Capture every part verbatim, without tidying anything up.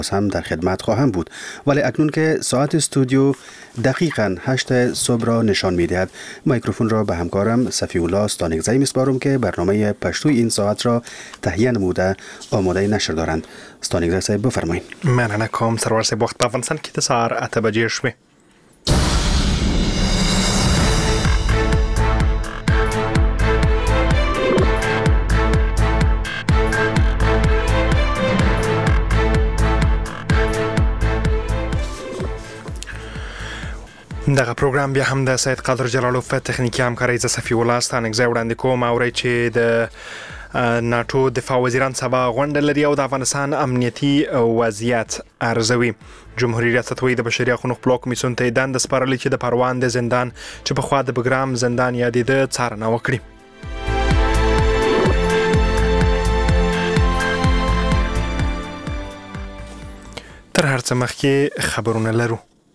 هم در خدمت خواهم بود، ولی اکنون که ساعت استودیو دقیقاً هشت صبح را نشان می‌دهد، میکروفون را به همکارم صفی‌الله ستانکزی می‌سپارم که برنامه پشتوی این ساعت را تهیه نموده آماده نشر دارند. ستانکزی صاحب بفرمایید. مننه کوم سرور صاحب. وخت په افغانستان کې د سهار اته بجې شوې. دغه پروګرام بیا هم د سید قادر جلالوف په تخنیکی همکارۍ ز صفی‌الله ستانکزی وړاندې کوم. اورئ چې د ناتو دفاع وزیران سبا غونډه لري او د افغانستان امنیتي وضعیت ارزوي. جمهوریت ریاست وایي د بشري حقوقو خپلواک کمیسیون ته دنده سپارلې چې د پروان د زندان چې په خوا د بګرام زندان یادېده څارنه وکړي. تر هر څه مخکې خبرونه لرو.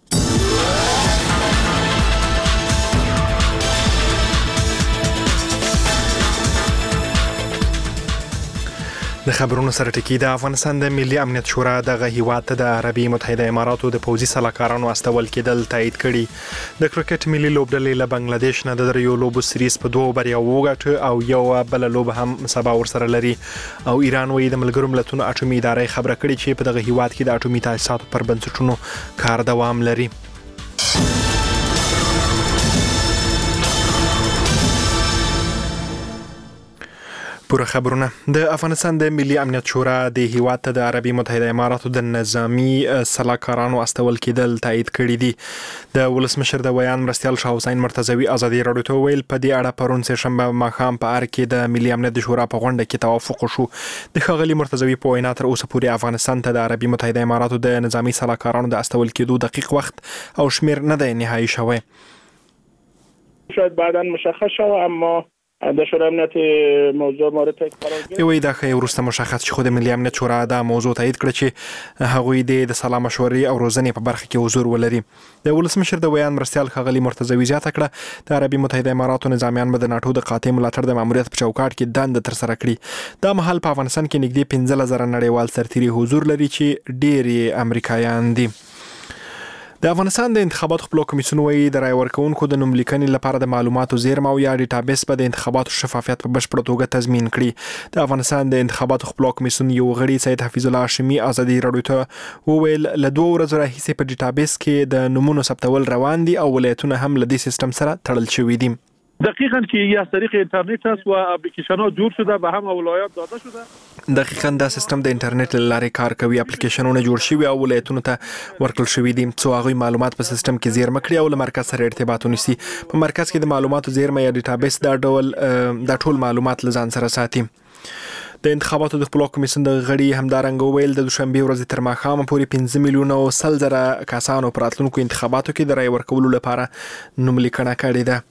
د خبرونو سره ټکی د افغانستان د ملي امنیت شورا دغه هیواد ته د عربي متحده اماراتو د پوځي سلاکارانو استول کېدل تایید کړي. د کرکټ ملي لوبډلې له بنگلاديش نه د دریو لوبو سریز په دوه بریاو وګټه او یو بل لوب هم سبا ورسره لري. او ایران وایي د ملګرو ملتونو اټومي ادارې خبره کړې چې په دغه هیواد کې د اټومي تاسیساتو پر بنسټونو کار دوام لري. پوره خبرونه. د افغانستان د ملي امنیت شورا د هیواد ته د عربي متحده اماراتو د نظامی سلاکارانو استول کېدل تایید کړي دي. د ولسمشر د ویان مرستیال شاه حسین مرتضوی ازادي راډیو ته ویل په دې اړه پرون سه شنبه ماښام په ار کې د ملي امنیت شورا په غونډه کې توافق شو. د ښاغلي مرتضوی په وینا تر اوسه پورې افغانستان ته د عربي متحده اماراتو د نظامی سلاکارانو د استول کېدو دقیق وخت او شمیر نه دی نهایی شوی. شاید بعداً مشخص شوه، اما د شورای امنیت موضوع مورد قرار گرفت. یوه دا خې ورسته مشخص چې خود ملي امنیت شورا دا موضوع تایید کړ چې هغوی د سلا مشورې او روزنې په برخه کې حضور ولري. د ولسمشر د ویان مرستیال ښاغلي مرتضوی زیاته کړه د عربي متحده اماراتو نظامیان به د ناټو د قاطع ملاتړ د ماموریت په چوکاټ کې دنده ترسره کړي. دا مهال په افغانستان کې نږدې پنځه زره نړیوال سرتیري حضور لري چې ډېر امریکایان دي. د افغانستان د انتخاباتو خپلواک کمیسیون وایي د رای ورکوونکو د نوملیکنې لپاره د معلوماتو زیرمه او یا ډیټابیس به د انتخاباتو شفافیت په بشپړه توګه تضمین کړي. د افغانستان د انتخاباتو خپلواک کمیسیون یو غړي سید حفیظ الله هاشمي ازادي راډیو ته وویل له دوه ورځو راهیسې په ډیټابیس کې د نمونو ثبتول روان دي او ولایتونه هم له دې سیستم سره تړل شوي دي. دقیقاً که از طریق اینترنت است و اپلیکیشن ها جور شده به همه ولایات داده شده. دقیقاً دا سیستم د اینترنت له لارې کار کوي. اپلیکیشنونه جوړ شوي او ولایتونو ته ورکړل شوي دي څو هغوی معلومات په سیستم کې زیرمه کړي او له مرکز سره ارتباط ونیسي. په مرکز کې د معلوماتو زیرمه یا ډیټابیس دا ډول دا ټول معلومات له ځان سره ساتي. د انتخاباتو د خپلواک کمیسیون د غړي همدارنګه ویل د دوشنبه ورځې تر ماښامه پورې پنځه میلیونه او سل زره کسانو په راتلونکو انتخاباتو کې د رای ورکولو لپاره نوملیکنه کړې ده.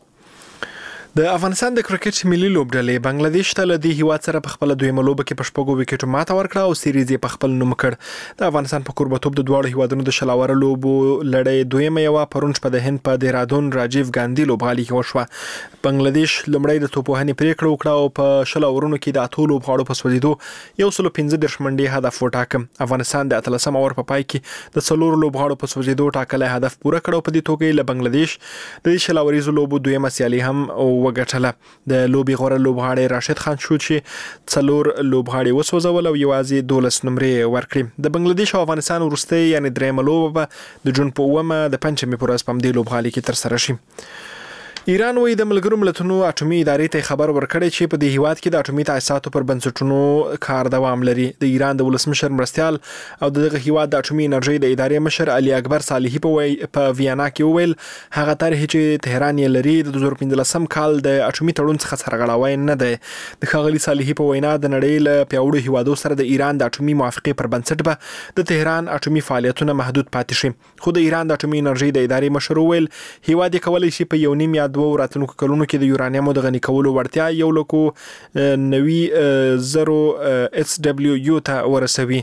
د افغانستان د کرکټ ملي لوبډلې بنگلاديش ته له دې هیواد سره په خپل دویمه لوبه کې په شپږو وکټو ماته ورکړه او سیریز یې په خپل نوم کړ. د افغانستان په کوربتوب د دواړو هیوادونو د شلاوره لوبو لړۍ دویمه یوه پرون شپه د هند په دهرادون راجیو ګاندي لوبغالي کې وشوه. بنگلاديش لومړی د توپوهنې پریکړه وکړه او په شل اورونو کې د اتو لوبغاړو په سوځېدو یو سل پنځه دېرش منډې هدف وټاکه. افغانستان د اتلسم اور په پای کې د څلورو لوبغاړو په سوځېدو ټاکلی هدف پوره کړ او په دې توګه له بنگلاديش د دې شلاوریزو لوبو دویمه سیالي هم وګټله. د لوبي غوره لوبغاړی راشد خان شو چې څلور لوبغاړي وسوځول او یوازې دولس نمرې ورکړي. د بنگلاديش او افغانستان وروستۍ یعنی درېیمه لوبه د جون په اوومه د پنجشنبې په ورځ په همدې لوبغالي کې ترسره شي. ایران وایي د ملګرو ملتونو اټومي ادارې ته خبر ورکړی چې په دې هیواد کې د اټومي تاسیساتو پر بنسټونو کار دوام لري. د ایران د ولسمشر مرستیال او دغه هیواد د اټومي انرژي د ادارې مشر علي اکبر صالحي په په ویانا کې وویل هغه طرح چې تهران یې لري د دوه زره پنځلسم کال د اټومي تړون څخه سرغړاوی نه دی. د ښاغلي صالحي په وینا د نړۍ له پیاوړو هیوادو سره د ایران د اټومي موافقې پر بنسټ به د تهران اټومي فعالیتونه محدود پاتې شي. خو د ایران د اټومي انرژي د ادارې مشر وویل هیواد یې کولی شي په یو نیم یا دوه راتلونکو کلونو کې د یورانیمو د غني کولو وړتیا یو لکو نوي زرو اس دبلیو یو ته ورسوي.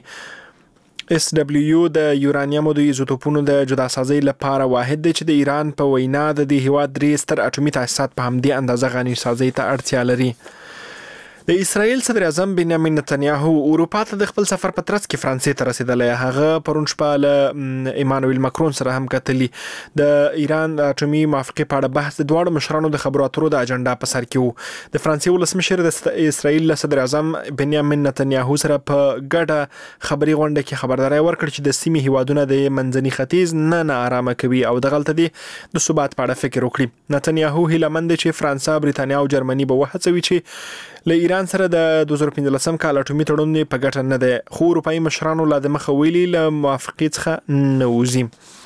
اس دبلیو یو د یورانیمو د ایزوټوپونو د جدا سازي لپاره واحد دی چې د ایران په وینا د دې هیواد درې ستر اټومي تاسیسات په همدې اندازه غني سازي ته اړتیا لري. د اسرایل صدر اعظم بنیامین نتنیاهو اروپا ته د خپل سفر په ترڅ کې فرانسې ته رسیدلی. هغه پرون شپه له ایمانوئل ماکرون سره هم کتلی. د ایران د اټومي موافقې په اړه بحث د دواړو مشرانو د خبرو اترو د اجنډا په سر کې و. د فرانسې ولسمشر د اسرایل صدر اعظم بنیامین نتنیاهو سره په ګډه خبري غونډه کې خبرداري ورکړه چې د سیمې هیوادونه د منځني ختیځ نه نه آرامه کوي او د غلطه دي د ثبات په اړه فکر وکړي. نتنیاهو هیله مند چې فرانسه، بریتانیا او جرمني به وهڅوي چې له ایران سره د دوه زره پنځلسم کال اټومي تړون په ګټه نه ده، خو اروپایي مشرانو لا د مخه ویلي له موافقې څخه نه وځي.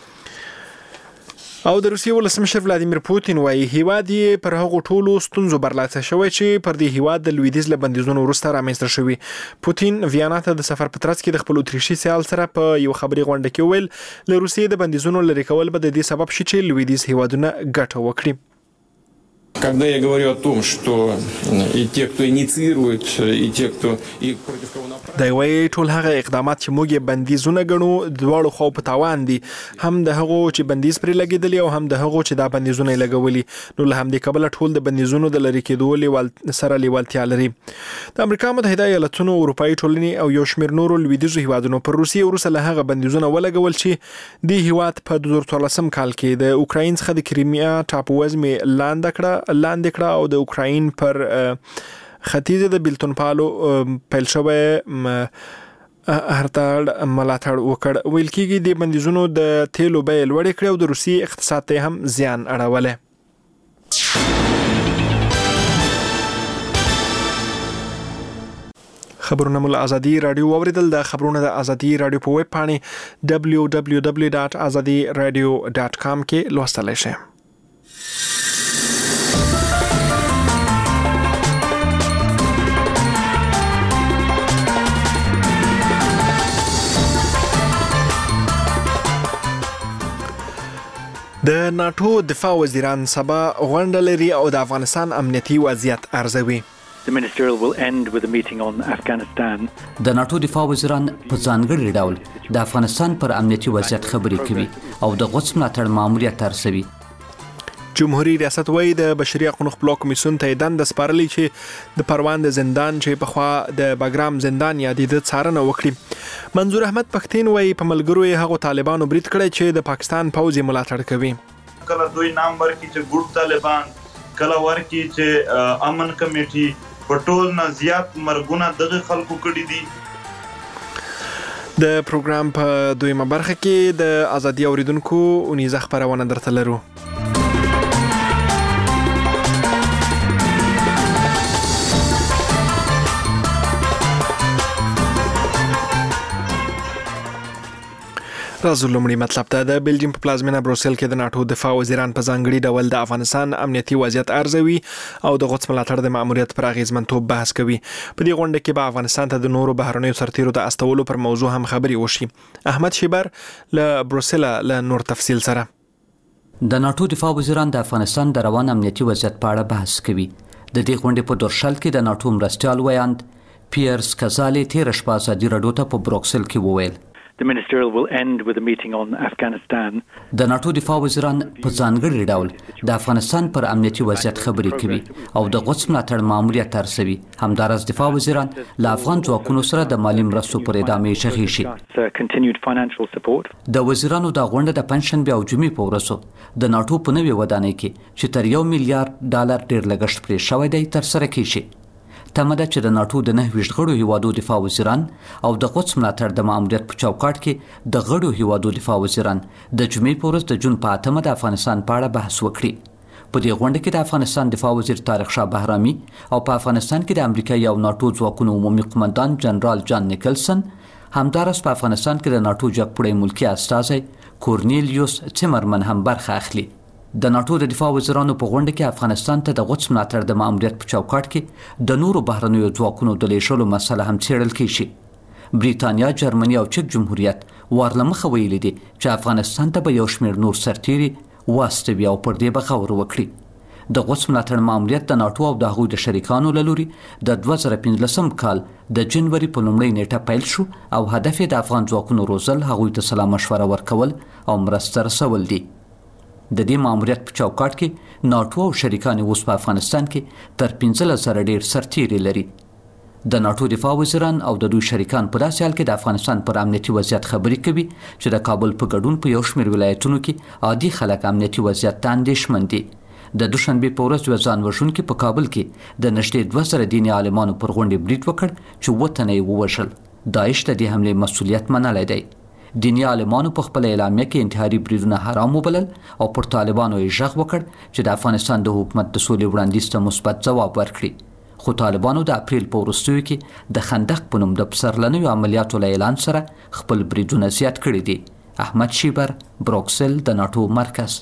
او د روسیې ولسمشر ولادیمیر پوتین وایي هیواد یې پر هغو ټولو ستونزو برلاسه شوی چې پر دې هیواد د لویدیځ له بندیزونو وروسته رامنځته شوي. پوتین ویانا ته د سفر په ترڅ کې د خپل اتریشي سیال سره په یو خبري غونډه کې ویل له روسیې د بندیزونو لرې کول به د دې سبب شي چې لویدیځ هیوادونه ګټه وکړي. Когда я говорю о том, что и те, кто инициирует, и те, кто и против кого направлен. دا وایي ټول هغه اقدامات چې موږ یې بندیزونه ګڼو دواړو خو په تاوان دي، هم د هغو چې بندیز پرې لګېدلی او هم د هغو چې دا بندیزونه یې لګولي. نو له همدې کبله ټول د بندیزونو د لرې کېدو لیوال سره لیوالتیا لري. د امریکا متحده ایالتونو، اروپایي ټولنې او یو شمېر نورو لویدیځو هیوادونو پر روسیې وروسته له هغه بندیزونه ولګول چې دې هیواد په دوه زره څوارلسم کال کې د اوکراین څخه د کریمیا ټاپو وزمې لاندې کړه لاندې کړه او د اوکراین پر ختیځ د بیلتون پالو پیل شوی هرتاړ ملاتړ وکړ. ویل کېږي د بندیزونو د تیلو بیې لوړې کړې او د روسیې اقتصاد ته هم زیان اړولی. خبرونه مو له ازادي رادیو واوریدل. د خبرونه د ازادي رادیو په ویب پاڼې دبلیو دبلیو دبلیو ډاټ ازادي رادیو ډاټ کام کې لوستلی شئ. د ناتو دفاع وزیران سبا غونډه لري او د افغانستان امنیتي وضعیت ارزوي. The ministerial will end with a meeting on Afghanistan. د ناتو دفاع وزیران په ځانګړي ډول د افغانستان پر امنیتي وضعیت خبرې کوي او د غوڅ ملاتړ ماموریت ارزوي. جمهوریت ریاست وایي د بشري حقوقو خپلواک کمیسیون ته دنده سپارلې چې د پروان د زندان چې په خوا د باګرام زندان یادېده څارنه وکړي. منظور احمد پښتين وایي په ملګرو یې هغو طالبانو برید کړی چې د پاکستان پوځ یې ملاتړ کوي. کله دوی نام ورکړي چې ګډ طالبان، کله ورکړي چې امن کمیټي، په ټول نه زیات مرګونه دغه خلکو کړي دي. د پروګرام په دویمه برخه کې د ازادي اوریدونکو اونیزه خبرونه درته لرو. راځو لومړی مطلب ته. د بلجیم په پلازمینه بروسل کې د ناتو دفاع وزیران په ځانګړي ډول د افغانستان امنیتي وضعیت ارزوي او د غوڅ ملاتړ د ماموریت پر اغیزمنتوب بحث کوي. په دې غونډه کې به افغانستان ته د نورو بهرنیو سرتیرو د استولو پر موضوع هم خبري وشي. احمد شیبر له بروسل له نور تفصیل سره. د ناتو دفاع وزیران د افغانستان د روان امنیتي وضعیت په اړه بحث کوي. د دې غونډې په دورشل کې د ناتو مرستیال ویاند پیرس کزالی تیر شپه ازادي رادیو ته په بروکسل کې وویل The ministerial will end with a meeting on Afghanistan. د ناتو دفاع وزیران په ځانګړي ډول د افغانستان پر امنیتي وضعیت خبرې کوي او د غوڅ ملاتړ ماموریت ارزوي. همدارس دفاع وزیران له افغان ځواکونو سره د مالی مرستو پر ادامې شغي شي. د وزیرانو د غونډه د پنځشنبه او جمعې په ورځو د ناتو په نوې ودانۍ کې چې تر یو میلیارډ ډالر ډیر لګښت پرې شوی دی تر سره کیږي. تمه ده چې د ناتو د نهه ویشت غړو هیوادو دفاع وزیران او د غوڅ ملاتړ د ماموریت په چوکاټ کې د غړو هیوادو دفاع وزیران د جمعې په ورځ د جون په اتمه د افغانستان په اړه بحث وکړي. په دې غونډه کې د افغانستان دفاع وزیر طارق شاه بهرامي او په افغانستان کې د امریکایي او ناتو ځواکونو عمومي قومندان جنرال جان نیکلسن، همدارس په افغانستان کې د ناتو جګپوړی ملکی استازی کورنیلیوس چمرمن هم برخه اخلي. د ناتو د دفاع وزیرانو په غونډه کې افغانستان ته د غوڅ ملاتړ د ماموریت په چوکاټ کې د نورو بهرنیو ځواکونو د لیږلو مسله هم څېړل کیږي. بریتانیا، جرمني او چک جمهوریت ورله مخه ویلي دي چې افغانستان ته به یو شمېر نور سرتیري واستوي او پر دې به غور وکړي. د غوڅ ملاتړ ماموریت د ناتو او د هغوی د شریکانو له لوري د دوه زره پنځلسم کال د جنوري په لومړۍ نیټه پیل شو او هدف یې د افغان ځواکونو روزل، هغوی ته سلا مشوره ورکول او مرسته رسول دي. د دې ماموریت په چوکاټ کې ناتو او شریکان اوس په افغانستان کې تر پنځلس زره ډیر سرتیري لري. د ناتو دفاع وزیران او د دوی شریکان په داسې حال کې د افغانستان پر امنیتي وضعیت خبرې کوي چې د کابل په ګډون په یو شمېر ولایتونو کې عادي خلک امنیتي وضعیت ته اندېښمن دي. د دوشنبې په ورځ یو ځان وژونکي په کابل کې د نږدې دوه زره دیني عالمانو پر غونډې برید وکړ چې اووه تنه یې ووژل. داعش د دې حملې مسؤلیت منلی دی. دیني عالمانو په خپله اعلامیه کې انتحاري بریدونه حرام وبلل او پر طالبانو یې غږ وکړ چې د افغانستان د حکومت د سولې وړاندیز ته مثبت ځواب ورکړي. خو طالبانو د اپریل په وروستیو کې د خندق په نوم د پسرلنیو عملیاتو له اعلان سره خپل بریدونه زیات کړي دي. احمد شیبر، بروکسل، د ناټو مرکز.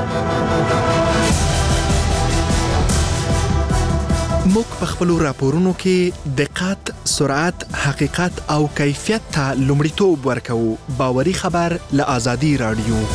موږ په خپلو راپورونو کې دقت، سرعت، حقیقت او کیفیت ته لومړیتوب ورکوو. باوري خبر له آزادي راډیو.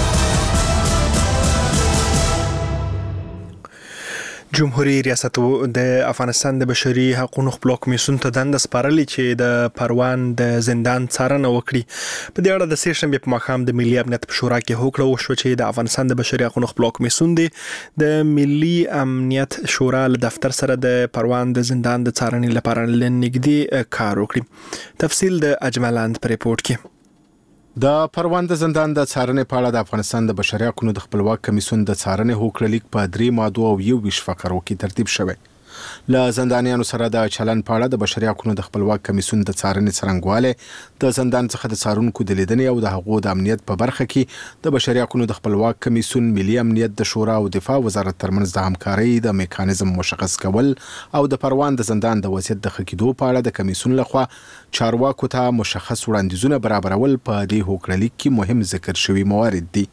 جمهوریت ریاست د افغانستان د بشري حقوقو خپلو کمیسیون ته دنده سپارلې چې د پروان د زندان څارنه وکړي. په دې اړه د سې شنبې په ماښام د ملي امنیت په شورا کې هوکړه وشوه چې د افغانستان د بشري حقوقو خپلو کمیسیون د ملي امنیت شورا له دفتر سره د پروان د زندان د څارنې لپاره لنږدې کار وکړي. تفصیل د اجملاند په ریپورت کې. د پروان د زندان د څارنې په اړه د افغانستان د بشري حقوقو د خپلواک کمیسیون د څارنې هوکړه لیک په درې مادو او یو ویشت فقرو کې ترتیب شوی. له زندانیانو سره د چلن په اړه د بشري حقوقو د خپلواک کمیسیون د څارنې څرنګواله، د زندان څخه د څارونکو د لیدنې او د هغو د امنیت په برخه کې د بشري حقوقو د خپلواک کمیسیون، ملي امنیت د شورا او دفاع وزارت ترمنځ د همکارۍ د میکانیزم مشخص کول او د پروان د زندان د وضعیت د ښه کېدو په اړه د کمیسیون لخوا چارواکو ته مشخص وړاندیزونه برابرول په دې هوکړه لیک کې مهم ذکر شوي موارد دي.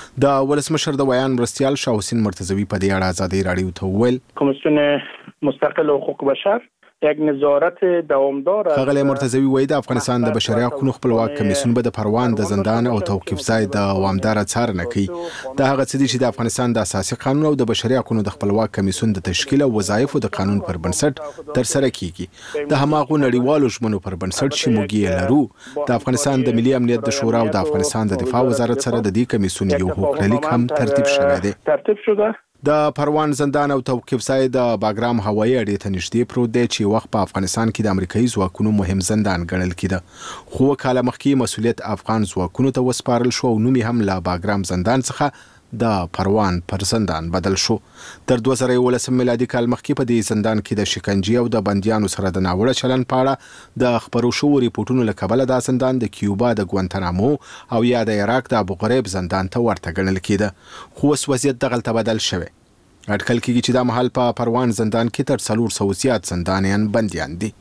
د ولسمشر د ویان مرستیال شاه حسین مرتضوی په دې اړه آزادي راډیو ته وویل کمیسیون مستقل حقوق بشر یک نظارت دوامدار ښاغلی مرتضوی وایي د افغانستان د بشري حقوقو خپلواک کمیسیون به د پروان د زندان او توقیف ځای دوامداره څارنه کوي. دا هغه څه دي چې د افغانستان د اساسي قانون او د بشري حقوقو د خپلواک کمیسیون د تشکیل او وظایفو د قانون پر بنسټ ترسره کیږي. د هماغو نړیوالو ژمنو پر بنسټ چې موږ یې لرو، د افغانستان د ملي امنیت د شورا او د افغانستان د دفاع وزارت سره د دې کمیسیون یو هوکړه لیک هم ترتیب شوی دی. ترتیب شده د پروان زندان او توقیف ځای د باګرام هوایي اډې ته نږدې پروت دی چې وخت په افغانستان کې د امریکایي ځواکونو مهم زندان ګڼل کېده. خو کاله مخکې مسؤلیت افغان ځواکونو ته وسپارل شو او نوم هم له باګرام زندان څخه د پروان پر زندان بدل شو. تر دوه زره یولسم میلادي کال مخکې په دې زندان کې د شکنجې او د بندیانو سره د ناوړه چلن په اړه د خپرو شوو ریپورټونو له کبله دا زندان د کیوبا د ګوانتانامو او یا د عراق د ابو غریب زندان ته ورته ګڼل کېده. خو اوس وضعیت دغلته بدل شوی. اټکل کېږي چې دا مهال په پروان زندان کې تر څلور سوه زیات زندانیان بندیان دي.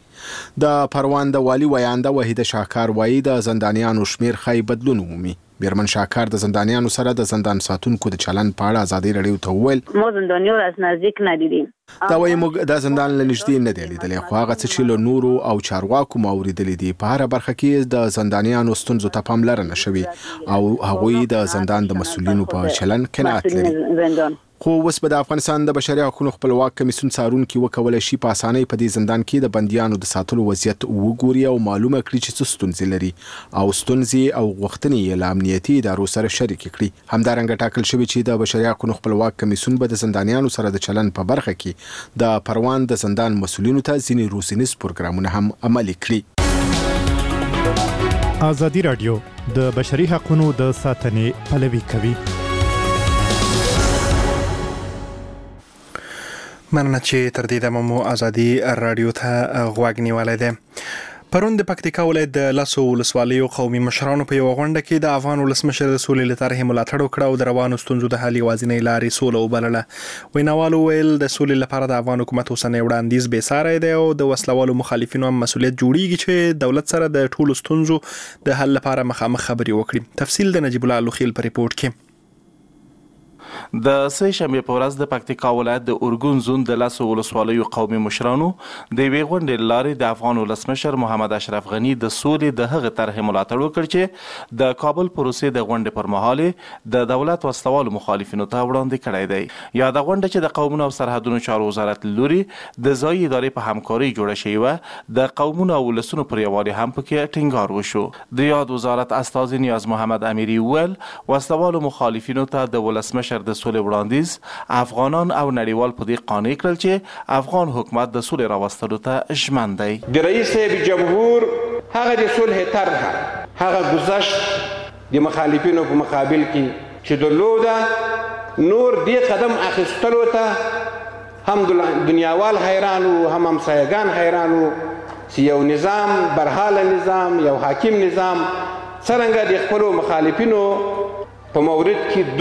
د پروان د والي ویانده وحیده شاکار وایي د زندانیانو شمیر ښایي بدلون ومومي. بیرمن شاکار د زندانیانو سره د زندان ساتونکو د چلن په اړه آزادي راډیو ته وویل ما زندانیان رو از نزدیک ندیدیم. دا وایي موږ د زندان له نږدې نه دی لیدلی، خو هغه څه چې له نورو او چارواکو مو اورېدلي دي په هره برخه کې د زندانیانو ستونزو ته پاملرنه شوې او هغوی د زندان د مسؤلینو په چلن قناعت لري. خو اوس به د افغانستان د بشري حقوقو خپلواک کمیسیون څارونکي وکولی شي په اسانۍ په دې زندان کې د بندیانو د ساتلو وضعیت وګوري او معلومه کړي چې څه ستونزې لري او ستونزې او غوښتنې یې له امنیتي ادارو سره شریکې کړي. همدارنګه ټاکل شوي چې د بشري حقوقو خپلواک کمیسیون به د زندانیانو سره د چلن په برخه کې د پروان د زندان مسؤلینو ته ځینې روزنیز پروګرامونه هم عملي کړي. آزادي راډیو د بشري حقوقو د ساتنې پلوي کوي. مننه چې تر دې دمه مو آزادي راډیو ته غوږ نیولی دی. پرون د پکتیکا ولایت د لسو ولسوالیو قومي مشرانو په یوه غونډه کې د افغان ولسمشر د سولې له طرحې ملاتړ وکړه او د روانو ستونزو د حل یوازینۍ لارې سوله وبلله. ویناوالو ویل د سولې لپاره د افغان حکومت اوسنی وړاندیز بېساری دی او د وسلوالو مخالفینو هم مسؤلیت جوړیږي چې دولت سره د ټولو ستونزو د حل لپاره مخامخ خبرې وکړي. تفصیل د نجیب الله لوخیل په ریپورت کې. د سه شنبې په ورځ د پکتیکا ولایت د اورګون زون د لسو ولسوالیو قومي مشرانو د یوې غونډې له لارې د افغان ولسمشر محمد اشرف غني د سولې د هغې طرحې ملاتړ وکړ چې د کابل پروسې د غونډې پر مهال د دولت وسلوالو مخالفینو ته وړاندې کړی دی. یاده غونډه چې د قومونو او سرحدونو چارو وزارت له لوري د ځایي ادارې په همکارۍ جوړه شوې وه، د قومونو او ولسونو پر یووالي هم پکې ټینګار وشو. د یاد وزارت استازي نیاز محمد امیري وویل وسلوالو مخالفینو ته د ولسمشر ولسمشر د سولې وړاندیز افغانان او نړیوال په دې قانع کړل چې افغان حکومت د سولې راوستلو ته ژمن دی. د رئیس جمهور هغه د صلح طرح هغه گذشت د مخالفینو په مقابل کې چې درلوده نور دې قدم اخیستلو ته هم دنیاوال حیران وو هم همسایگان حیران وو چې یو نظام برحاله نظام یو حاکم نظام څرنګه د خپلو مخالفینو په مورد کې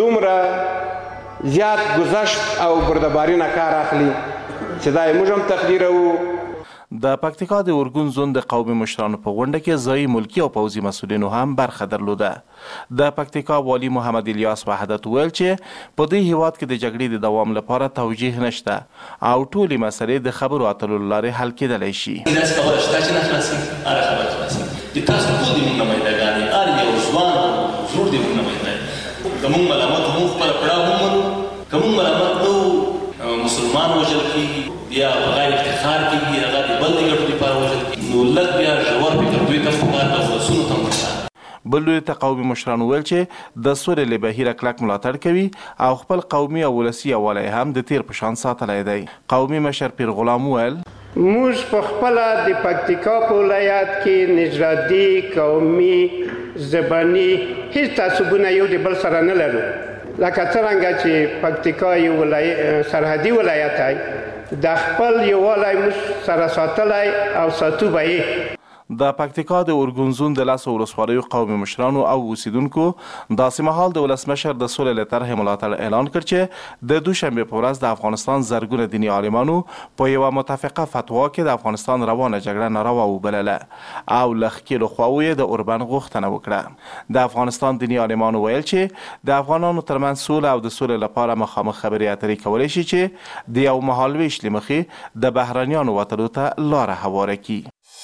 دومره زیات گذشت او بردباري نه کار اخلي چې دا یې موږ هم تقدیروو. د پکتیکا د ارګون زون د قومي مشرانو په غونډه کې ځایي ملکي او پوځي مسؤلینو هم برخه درلوده. د پکتیکا والی محمد الیاس وحدت ویل چې په دې هیواد کې د جګړې د دوام لپاره توجیه نشته او ټولې مسلې د خبرو اترو له لارې حل کېدلی شي. داسې خبره شته چې نه خلاصېږي، هره خبره خلاصېږي چې تاسو ټول د مونږ نه میداګانې هر یو ځوان زوړ د مونږ نه میداګي که مونږ ملامت مونږ خپله پړاو هم منو، که مونږ ملامت نه وو مسلمان وژل کېږي یا بغیر افتخار کېږي هغه د بل د ګټو لپاره وژل کېږي، نو لږ بیا ژور فکر دوی ته هم پکار ده او ولسونو ته هم پکار. بل لوري ته قومي مشرانو ویل چې د سولې له بهیره کلک ملاتړ کوي او خپل قومي او ولسي یووالی هم د تیر په شان ساتلی دی. قومي مشر پیر غلام ویل موږ په خپله د پکتیکا په ولایت کې نژادي قومي زباني هیڅ تعصبونه یو د بل سره نه لرو، لکه څرنګه چې پکتیکا یو سرحدي ولایت دی د خپل یووالی موږ سره ساتلی او ساتو به یې. د پکتیکا د ارګون زون د لسو ولسوالیو قومي مشرانو او اوسیدونکو داسې مهال د ولسمشر د سولې له طرحې ملاتړ اعلان کړ چې د دوشنبې په ورځ د افغانستان زرګونه دیني عالمانو په یوه متفقه فتوا کې د افغانستان روانه جګړه ناروا وبلله او له ښکېلو خواوو یې د اوربند غوښتنه وکړه. د افغانستان دیني عالمانو ویل چې د افغانانو ترمنځ سوله او د سولې لپاره مخامخ خبرې اترې کولی شي چې د یو مهالویش له مخې د بهرنیانو وتلو ته لاره هواره کړي.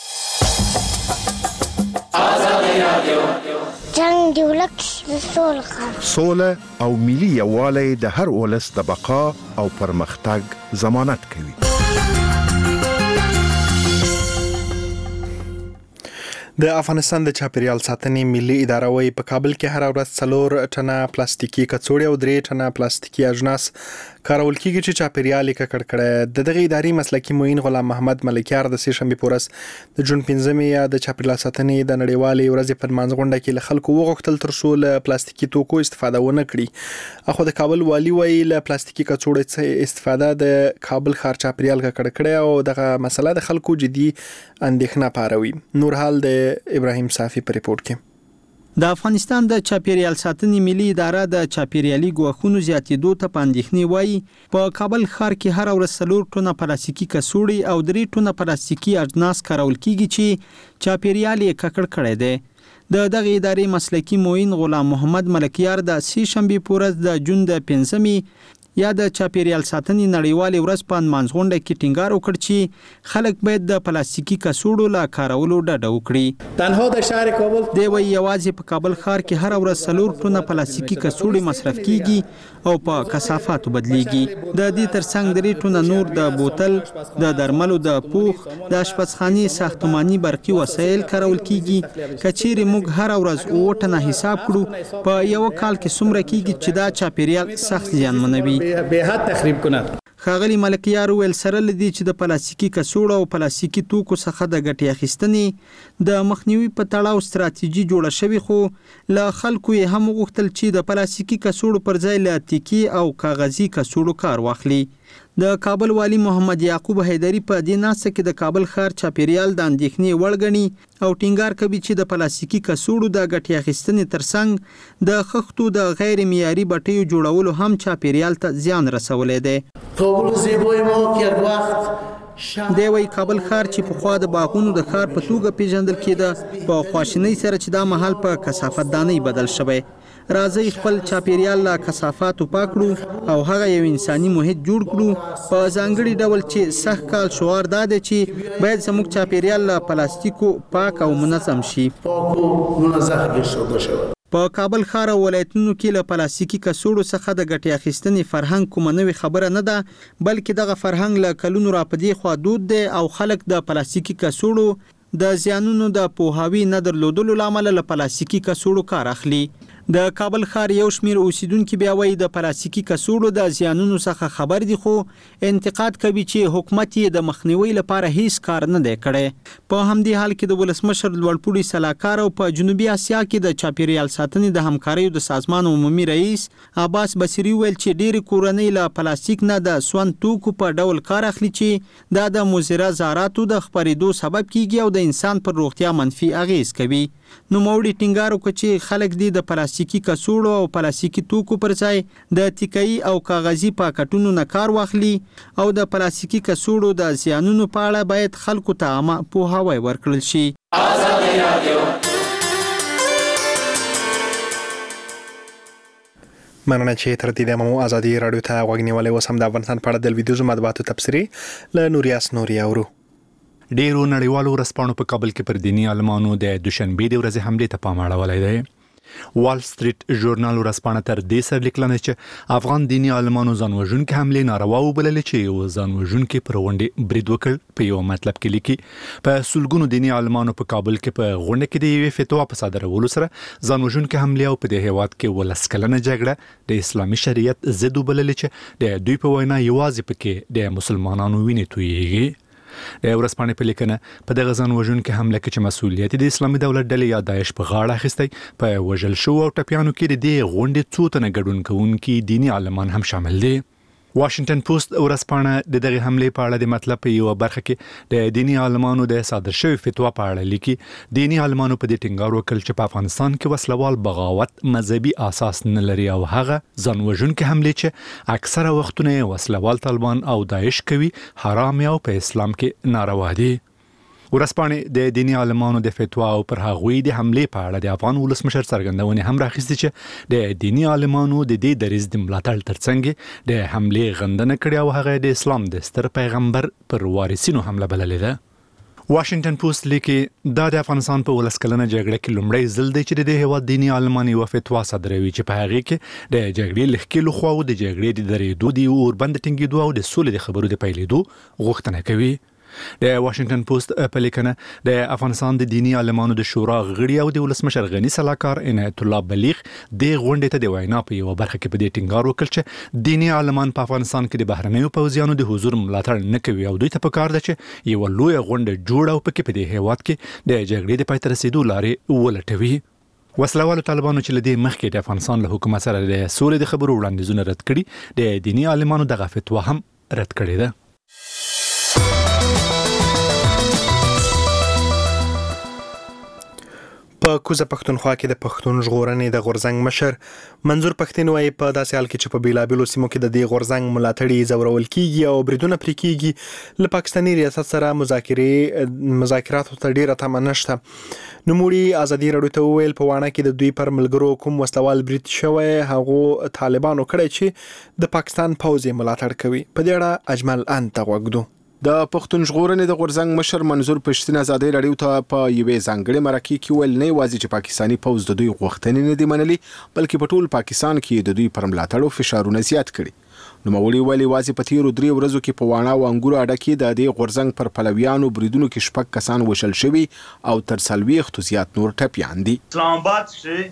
جنگ دی ولک د سولې سوله او ملي یووالی د هر ولس د بقا او پرمختګ ضمانت کوي. د افغانستان د چاپیریال ساتنې ملي اداره وايي په کابل کې هر ورځ څلور ټنه پلاستیکي کڅوړې او درې ټنه پلاستیکي اجناس کارول کیږي چې چاپیریال یې ککړ کړی. د دغه ادارې مسلکي معین غلام محمد ملکیار د سې شنبې په ورځ د جون پنځمې یا د چاپیریال ساتنې د نړیوالې ورځې په لمانځه غونډه کې له خلکو وغوښتل تر څو له پلاستیکي توکو استفاده ونه کړي. اخو د کابل والی وايي له پلاستیکي کڅوړې استفاده د کابل ښار چاپیریال ککړ کړی او دغه مسله د خلکو جدي اندېښنه پاروي. نور حال د ابراهیم صافي په ریپورت کې. د افغانستان د چاپیریال ساتنې ملي اداره د چاپیریالي ګواښونو زیاتېدو ته په اندېښنې وایي په کابل ښار کې هر ورځ څلور ټنه پلاستیکي کڅوړې او درې ټنه پلاستیکي اجناس کارول کیږي چې چاپیریال یې ککړ کړی دی. د دغه ادارې مسلکي معین غلام محمد ملکیار د سې شنبې په ورځ د جون د پنځمې یا د چاپیریال ساتنې نړیوالې ورځ په لمانځه غونډه کې ټینګار وکړ چې خلک باید د پلاستیکي کڅوړو له کارولو ډډه وکړي. تنها د شهر کابل دی وایي یوازې په کابل ښار کې هر ورځ څلور ټنه پلاستیکي کڅوړې مصرف کیږي او په کثافاتو بدلیږي. د دې ترڅنګ درې ټنه نور د بوتل، د درملو د پوښ، د اشپزخانې ساختماني برقي وسایل کارول کیږي. کچېرې موږ هر ورځ اووه ټنه حساب کړو په یو کال کې څومره کیږي چې دا چاپیریال سخت زیانمنوي. به حد تخریب کند. ښاغلي ملکیار ویل سره لدی چې د پلاستیکي کڅوړو او پلاستیکي توکو څخه د ګټې اخیستنې د مخنیوي په تړاو ستراتیژي جوړه شوې، خو له خلکو یې هم غوښتل چې د پلاستیکي کڅوړو پر ځای له تیکي او کاغذي کڅوړو کار واخلي. د کابل والی محمد یعقوب حیدری په دې ناسته کې د کابل ښار چاپیریال د اندېښنې وړ ګڼي او ټینګار کوي چې د پلاستیکي کڅوړو د ګټې اخیستنې ترڅنګ د خښتو د غیر معیاري بټیو جوړولو هم چاپیریال ته زیان رسولی دی. کابل زیبای ما که یک وخت دی وایي کابل ښار چې پخوا د باغونو د ښار په توګه پیژندل کېده په خواشینۍ سره چې دا مهال په کثافت دانۍ بدل شوی. راځئ خپل چاپیریال له کثافاتو پاک کړو او هغه یو انساني محیط جوړ کړو په ځانګړي ډول چې سږ کال شعار دا دی چې باید زموږ چاپیریال له پلاستیکو پاک او منظم شي. په کابل ښار او ولایتونو کې له پلاستیکي کڅوړو څخه د ګټې اخیستنې فرهنګ کومه نوې خبره نه ده، بلکې دغه فرهنګ له کلونو راپدې خوا دود دی او خلک د پلاستیکي کڅوړو د زیانونو د پوهاوي نه درلودلو له امله له پلاستیکي کڅوړو کار اخلي. د کابل ښار یو شمیر اوسیدونکو بیا وایي د پلاستیکي کڅوړو د زیانونو څخه خبر دي، خو انتقاد کوي چې حکومت یې د مخنیوي لپاره هیڅ کار نه دی کړی. په همدې حال کې د ولسمشر لوړپوړي سلاکار او په جنوبي اسیا کې د چاپیریال ساتنې د همکاریو د سازمان عمومي رئیس عباس بصري ویل چې ډېری کورنۍ له پلاستیک نه د سون توکو په ډول کار اخلي چې دا د مضره ذراتو د خپرېدو سبب کیږي او د انسان پر روغتیا منفي اغیز کوي. نوموړي ټینګار وکړ چې خلک دې د پلاستیکي کڅوړو او پلاستیکي توکو پر ځای د تیکایي او کاغذي پاکټونو نه کار واخلي او د پلاستیکي کڅوړو د زیانونو په اړه باید خلکو ته عامه پوهاوی ورکړل شي. مننه چې تر دې دمه مو ازادي رادیو ته غوږ نیولې. اوس هم د افغانستان په اړه د ویډیوز مطبوعاتو تبصرې له نوریاس نوري اورو. ډیرو نړیوالو ورځپاڼو په کابل کې پر دیني عالمانو د دوشنبې د ورځې حملې ته پام اړولی دی. وال سټریټ ژورنال ورځپاڼه تر دې سره لیکلنه چې افغان دیني عالمانو ځانوژونکې حملې ناروا وبللې چې یو ځانوژونکي پر غونډې برید وکړ. په یو مطلب کې لیکي په سلګونو دیني عالمانو په کابل کې په غونډه کې د یوې فتوا په صادرولو سره ځانوژونکې حملې او په دې هیواد کې ولس کلنه جګړه د اسلامي شریعت ضد وبللې چې د دوی په وینا یوازې پکې د مسلمانانو وینې تویېږي. د ورځپاڼې په لیکنه په دغه ځانوژونکې حمله کې چې مسؤلیت د اسلامي دولت ډلې یا داعش په غاړه اخیستی، په وژل شو او ټپیانو کې د دې غونډې څو تنه ګډون کوونکي دیني عالمان هم شامل دي. واشنگټن پوسټ ورځپاڼه د دغه حملې په اړه د مطلب په یو برخه کې د دیني عالمانو د صادر شوی فتوا په اړه لیکي. دیني عالمانو په دې ټینګار وکړ چې په افغانستان کې وسلوال بغاوت مذهبي اساس نه لري او هغه ځانوژونکې حملې چې اکثره وختونه وسلوال طالبان او داعش کوي حرام او په اسلام کې ناروا دي. ورځپاڼې د دیني عالمانو د فتوا او پر هغوی د حملې په اړه د افغان ولسمشر څرګندونې هم راخیستې چې د دیني عالمانو د دې دریځ د ملاتړ ترڅنګ د حملې غندنه کړې او هغه د اسلام د ستر پیغمبر پر وارثینو حمله بللې ده. واشنگټن پوسټ لیکي دا د افغانستان په ولس کلنه جګړه کې لومړی ځل دی چې د هیواد دیني عالمان یو فتوا صادروي چې په هغه کې د جګړې لخکې لخوا او د جګړې د درېدو د اوربند ټینګېدو او د سولې د خبرو د پیلېدو غوښتنه کوي. د واشنگټن پوسټ په لیکنه د افغانستان د دینی عالمانو د شورا غړي او د ولسمشر غنی سلاکار عنایت الله بلیغ د غونډې ته د وینا په یو برخه کې په دې ټینګار وکړ چې دینی عالمان په افغانستان کې د بهرنیو پوځیانو د حضور ملاتړ نه کوي او دوی ته پکار ده چې یو لوی غونډه جوړ او پکې په دې هیواد کې د جګړې د پای ته رسیدو لارې ولټوي. وسلوالو طالبانو چې لدې مخکې د افغانستان له حکومت سره د سولې د خبرو وړاندیزونه رد کړي، د دینی عالمانو دغه فتوا هم رد کړې ده. په کوزه پښتونخوا کې د پښتون ژغورنې د غورځنګ مشر منظور پښتين وايي په داسې حال کې چې په بیلابیلو سیمو کې د دې غورځنګ ملاتړي زورول کیږي او بریدونه پرې کیږي، له پاکستاني ریاست سره مذاکرې مذاکراتو ته ډیره تمه نشته. نوموړي ازادي رادیو ته وویل په وانه کې د دوی پر ملګرو کوم وسلوال برید شوی هغه طالبانو کړی چې د پاکستان پوځ ملاتړ کوي. په دې اړه اجمل انت غوږدو. د پښتون ژغورنې د غورځنګ مشر منظور پښتين ازادي رادیو ته په یوې ځانګړې مرکه کې ویل نه یوازې چې پاکستاني پوځ د دوی غوښتنې نه دی منلي، بلکې په ټول پاکستان کې د دوی پر ملاتړ او فشارونه زیات کړي. نوموړي ویلي یوازې په تیرو درې ورځو کې په واڼه او انګورو اډه کې د دې غورځنګ پر پلویانو بریدونو کې شپږ کسان وشل شوي او تر څلوېښتو زیات نور ټپیان دي. اسلام آباد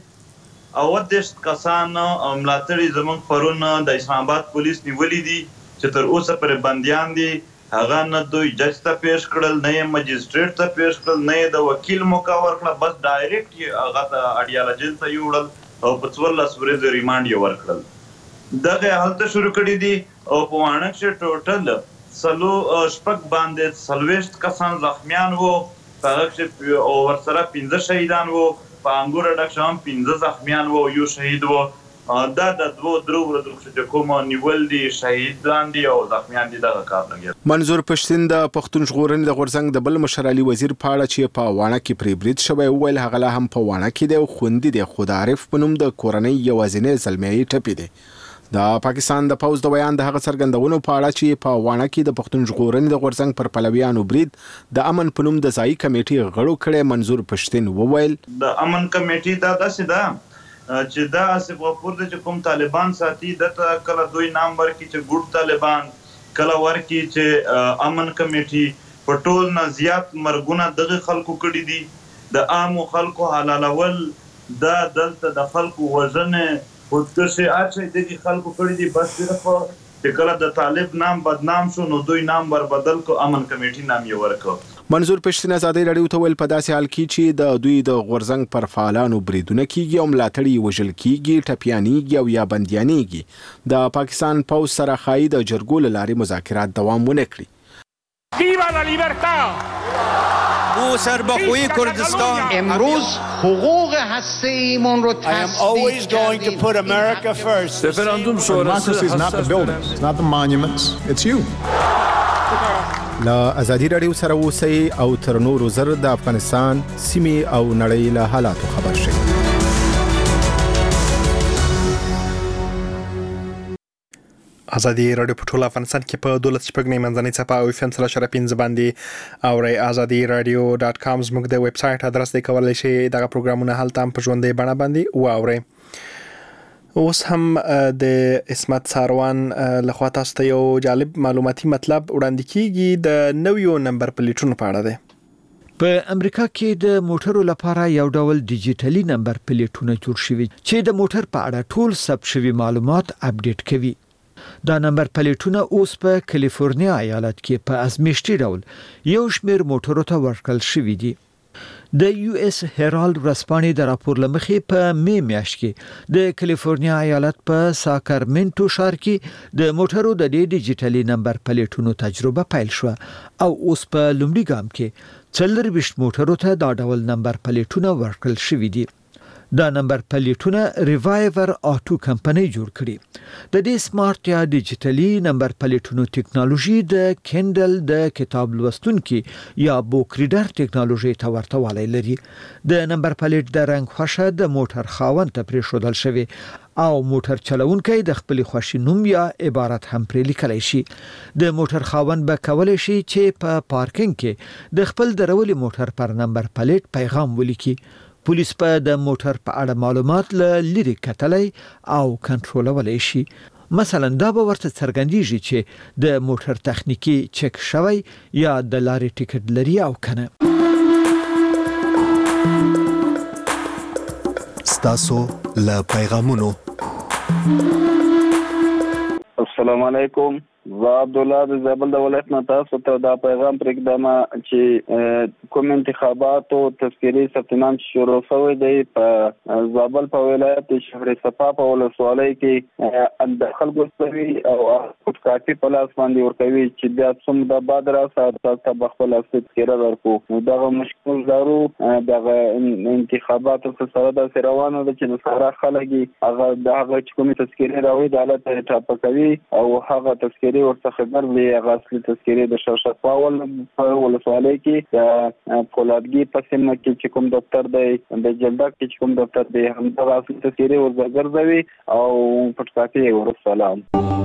کې او دېش کسان ملاتړي زموږ پرون د اسلام آباد پولیس نیولې دي چې تر اوسه پر بنديان دي. هغه نه دوی جج ته پیش کړل، نه یې مجسټریټ ته پیش کړل، نه یې د وکیل موقع ورکړه، بس ډایرکټ یې هغه ته اډیاله جیل ته یوړل او په څوارلس ورځې ریمانډ یې ورکړل. دغه هلته شروع کړي دي او په واڼه کې ټوټل سلو شپږ باندې څلوېښت کسان زخمیان وو، په هغه کې او ورسره پنځه شهیدان وو، په انګور اډه کې هم پنځه زخمیان وو، یو شهید وو. دا د دوه درو ورځو چې کوم نیول دي شهیدان دي او زخمیان دي دغه کار لګي. منظور پښتين د پښتون ژغورنې د غورځنګ د بل مشر علي وزیر په اړه چې په واڼه کې پرې برید شوی ویل هغه لا هم په واڼه کې د خوندې د خود عارف په نوم د کورنۍ یوازینی زلمیایي ټپي دی. د پاکستان د پوځ د بیان د هغه څرګندونو په اړه چې په واڼه کې د پښتون ژغورنې د غورځنګ پر پلویانو برید د امن په نوم د ځایي کمیټې غړو کړی، منظور پښتين وویل د امن کمیټې دا داسې ده چې دا اسف غفور د کوم طالبان ساتي د کله دوی نام ورکي چې ګډ طالبان، کله ورکي چې امن کمیټي په ټول نه زیات مرګونه دغه خلکو کړي دي. د عام خلکو حلالول دا دلته د خلکو وژنې خودکشي هر شی دغې خلکو کړي دي. بس صرف چې کله د طالب نام بدنام شو نو دوی نام وربدل کو، امن کمیټي نام یې ورکړ. منظور پښتون ازادي رادیو ته ویل په داسې حال کې چې د دوی د غورځنګ پر فعالانو بریدونه کیږي او ملاتړي وژل کیږي، ټپیانیږي او یا بندیانیږي، د پاکستان پوځ سره ښایي د جرګو له لارې مذاکرات دوام ونه کړي. Viva la libertad! او سربخوی کردستان امروز حقوق هسته ایمون رو تثبیت کردیم. رفراندوم شورای is not the buildings, it's not the monuments, it's you. لا ازادي رادیو سره اوسئ او تر نورو زر د افغانستان سیمې او نړۍ له حالاتو خبر شئ. ازادي رادیو په ټول افغانستان کې په دولت شپږ نه منځنۍ صفحه او اف ام سره شرپین زباندې اوري ازادي رادیو ډاټ کام زموږ د ویب سټ ادرس دی، کولای شئ دغه پروګرامونه هلته هم په ژوندۍ بڼه باندې واورئ. اوس هم د اسمت ساروان لخوا تاسو ته یو جالب معلوماتي مطلب وړاندې کیږي د نویو نمبر پلیټونو په اړه دی. په امریکا کې د موټرو لپاره یو ډول ډیجیټلي نمبر پلیټونه جوړ شوي چې د موټر په اړه ټول ثبت شوي معلومات اپډیټ کوي. دا نمبر پلیټونه اوس په کالیفورنیا ایالت کې په ازمیښتي ډول یو شمېر موټرو ته ورکړل شوي دي. د یو اس هرالد ورځپاڼې د راپور لمخې په می میاشت کې د کالیفورنیا ایالت په ساکرمنټو ښار کې د موټرو د ډیجیټلي نمبر پلیټونو تجربه پیل شو او اوس په لومړي ګام کې څلورویشت موټرو ته دا ډول نمبر پلیټونه ورکړل شوي دي. دا نمبر پلیټونه ریوایور آټو کمپنۍ جوړ کړي. د دې سمارټ یا ډیجیټلي نمبر پلیټونو ټیکنالوژي د کینډل د کتاب لوستونکي یا بوک ریډر ټیکنالوژي ته ورته والی لري. د نمبر پلیټ د رنګ خوښه د موټر خاوند ته پرېښودل شوی او موټر چلونکی د خپل خوښي نوم یا عبارت هم پرې لیکلی شي. د موټر خاوند به کولی شي چې په پارکینګ کې د خپل درولي موټر پر نمبر پلیټ پیغام ولیکي. پولیس په د موټر په اړه معلومات له لري کتلی او کنټرولولی شي. مثلا دا به ورته څرګندیږي چې د موټر تخنیکی چک شوی یا د لارې ټیکټ لري او کنه. ستاسو له پیغامونو. السلام علیکم، زه عبدالله د زابل د ولایت نه تاسو ته دا پیغام پرېږدم چې کوم انتخاباتو تذکیري ثبت نام شروع شوی دی په زابل په ولایت شهر صفا په ولسوالۍ کې د خلکو سوي او کافي په لاس باندې ورکوي چې بیا څومره د بعد راسه تاسو ته خپل تذکیره درکړو. نو دغه مشکل دارو دغه انتخاباتو سره د روانو د چې سره خلګي هغه دغه کوم تذکیره راوي د حالت ټاپ کوي او هغه تذکیره ورڅخه ګرځي. هغه اصلي تذکیره د شرشفا ول ولسوالۍ کې د فولادګي په سیمه کې چې کوم دفتر دی د جلدک کې کوم دفتر دی همدغه اصلي تذکیره ورګرځوي او پټکاتي ورسلام.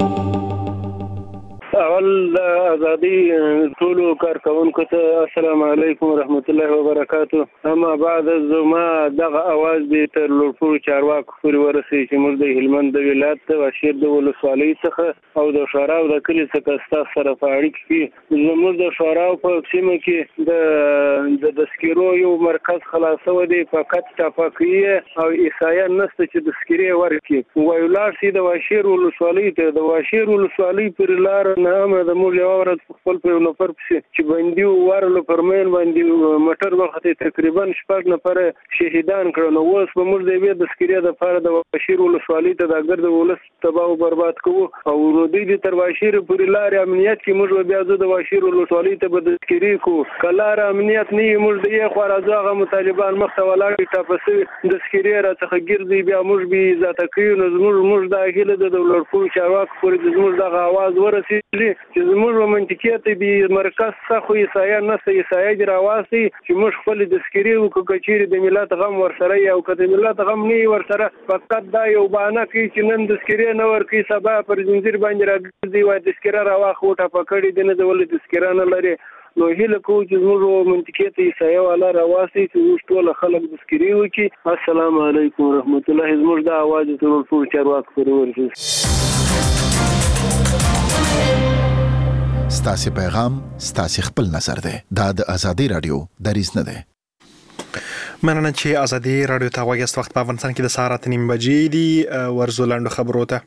اول ازادي ټول کارکونکو ته السلام علیکم ورحمت الله وبرکاته. اما بعد زما دغه اواز دې تر لوړپوړو چارواکو پورې ورسېږي چې موږ د هلمند د ولایت د واشیر د ولسوالۍ څخه او د شوراو د کلي څخه ستاسو سره په اړیکه کې زموږ د شوراو په سیمه کې د د تذکیرو یو مرکز خلاصوي دی فقط ټاپکیه او عیسایان نشته چې د تذکیرې ورکړي. وایولار سي د واشیر ولسوالۍ ته د واشیر ولسوالۍ پر لار نه د مور یو ورځ خپل په نفر چې باندې ورلو پرمن باندې موټر وخت تقریبا شپږ نفر شهیدان کړو. نو اوس په مور دی د تذکیره د فار د واشیر ولسوالۍ ته د ګرد ولس تباہ او برباد کوو او ردی دي تر واشیر پر لار امنیت کې موږ بیا د واشیر ولسوالۍ ته به تذکیرې کو کلار امنیت نه موږ دی خو راځه مطالبان مخته ولاړ ټاپسي د تذکیرې را څخه ګرځي بیا موږ به ذاته کوي. نو موږ موږ د اهله د دولت پور چارواک پر زموږ د आवाज ورسي چې زموږ منطقيات به مرکز څخه عیسایان نه عیسایي راواسي چې موږ خپل د تذکیرې او کچېری د ملت غم ورسره یو کته ملت غم نه ورسره فقط دا یو بانه کې چې نن د تذکیرې نه ورکی سبا پر زنجیر باندې راځي وای د تذکیره راواخو ټاپه کړي د نه د ولې تذکیره نه لري. نو هیله کوم چې زموږ منطقيات عیسایي والا راواسي چې موږ ټول خلک د تذکیرې وکړي. السلام علیکم ورحمت الله. زموږ د आवाज ټول ټول چارواک پر ورسي. ستاسو پیغام ستاسو خپل نظر ده. دا د ازادي رادیو دریځ نه ده. مننه چې ازادي رادیو ته غوږ وخت په افغانستان کې د سهار اته نیمې بجې دي. ورزو لاندو خبرو ته.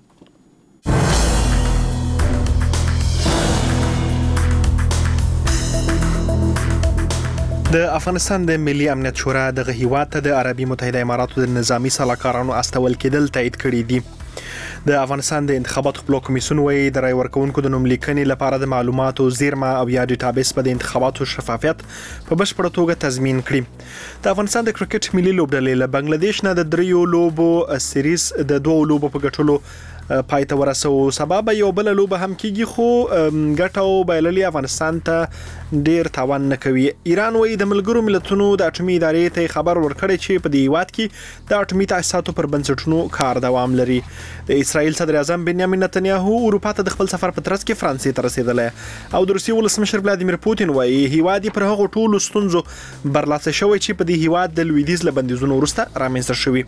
د افغانستان د ملي امنیت شورا د هیواد ته د عربي متحده اماراتو د نظامی سلاکارانو استول کېدل تایید کړي دي. د افغانستان د انتخاباتو خپلواک کمیسیون وایي د رای ورکوونکو د نوم لیکنې لپاره د معلوماتو زیرمه او یا ډیټابیس په د انتخاباتو شفافیت په بشپړه توګه تضمین کړي. د افغانستان د کرکټ ملي لوبډلې له بنگلاديش نه د دریو لوبو سیریز د دوه لوبو په ګټلو پای ته ورسو. سبب یو بل لوبه هم کیږي خو ګټو بایللي افغانستان ته ډیر تاوان نه کوي. ایران وایي د ملګرو ملتونو د اټومي ادارې ته خبر ورکړی چې په دې هیواد کې د اټومي تاسیساتو پر بنسټونو کار دوام لري. د اسرائیل صدر اعظم بنیامین نتنیاهو اروپا ته د خپل سفر په ترڅ کې فرانسې ته رسیدلی او د روسیې ولسمشر ولادیمیر پوتین وایي هیواد پر هغو ټولو ستونزو برلاسه شوی چې په دې هیواد د لویدیځ له بندیزونو وروسته رامنځته شوي.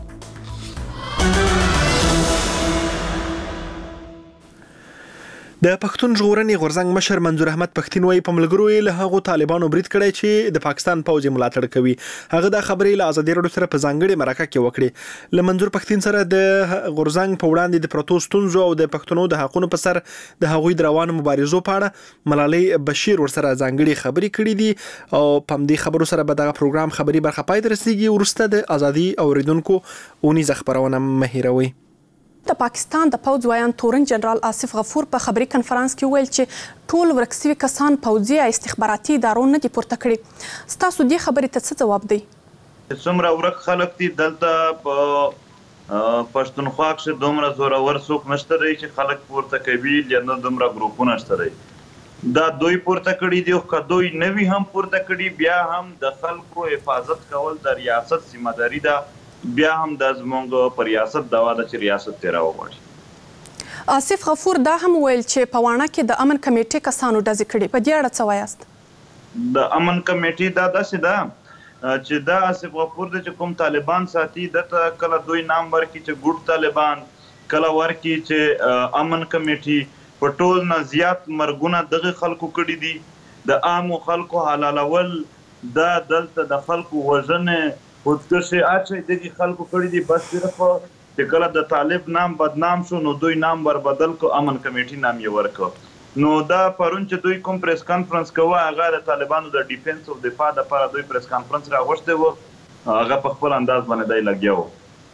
د پښتون ژغورنې غورځنګ مشر منظور احمد پښتين وایي په ملګرو یې له هغو طالبانو برید کړی چې د پاکستان پوځ ملاتړ کوي. هغه د خبرې له ازادي رادیو سره په ځانګړي مرکه کې وکړې. له منظور پښتين سره د غورځنګ په وړاندې د پروتو ستونزو او د پښتنو د حقونو په سر د هغوی د روانو مبارزو په اړه ملالۍ بشیر ورسره ځانګړي خبرې کړې دي او په دې خبرو سره به دغه پروګرام خبري برخه پای ته رسیږي. ورسته د ازادي اوریدونکو اونیزه خبرونه مهیروي. د پاکستان د پوځ وایان تورن جنرال آصف غفور په خبري کنفرانس کې ویل چې ټول ورکسوي کسان پوځي او استخباراتي ادارو نه دي پورته کړي. ستاسو دې خبرې ته څه جواب دی؟ څومره ورک خلک دي دلته په پښتونخوا کې دومره زورور څوک نشته دی چې خلک پورته کوي یا نه دومره ګروپونه شته دی. دا دوی پورته کړي دي او که دوی نوي هم پورته کړي بیا هم د خلکو حفاظت کول د ریاست ذمہ داری ده. بیا هم د زمونږ پر ریاست دوا ده چې ریاست تیرا وغواړي. آصف غفور دا هم ویل چې په واڼه کې د امن کمیټې کسانو ډزې کړي. په دې اړه څه وایاست؟ د امن کمیټې دا داسې ده چې دا آصف غفور د چې کوم طالبان ساتي دته کله دوی نام ورکړي چې ګوډ طالبان، کله ورکړي چې امن کمیټې. په ټول نه زیات مرګونه دغه خلکو کړي دي. د عامو خلکو حلالول دا دلته د خلکو وژنې خودکشي اچي دغه خلکو کړي دي. بس صرف چې کله د طالب نام بدنام شو نو دوی نام ور بدل کو امن کمیټي نام یې ورکړ. نو دا پرون چې دوی کوم پریس کانفرنس کوه هغه د طالبانو د ډیفنس او دفاع لپاره دوی پریس کانفرنس راغوښته وو. هغه په خپل انداز باندې دی لګیاو.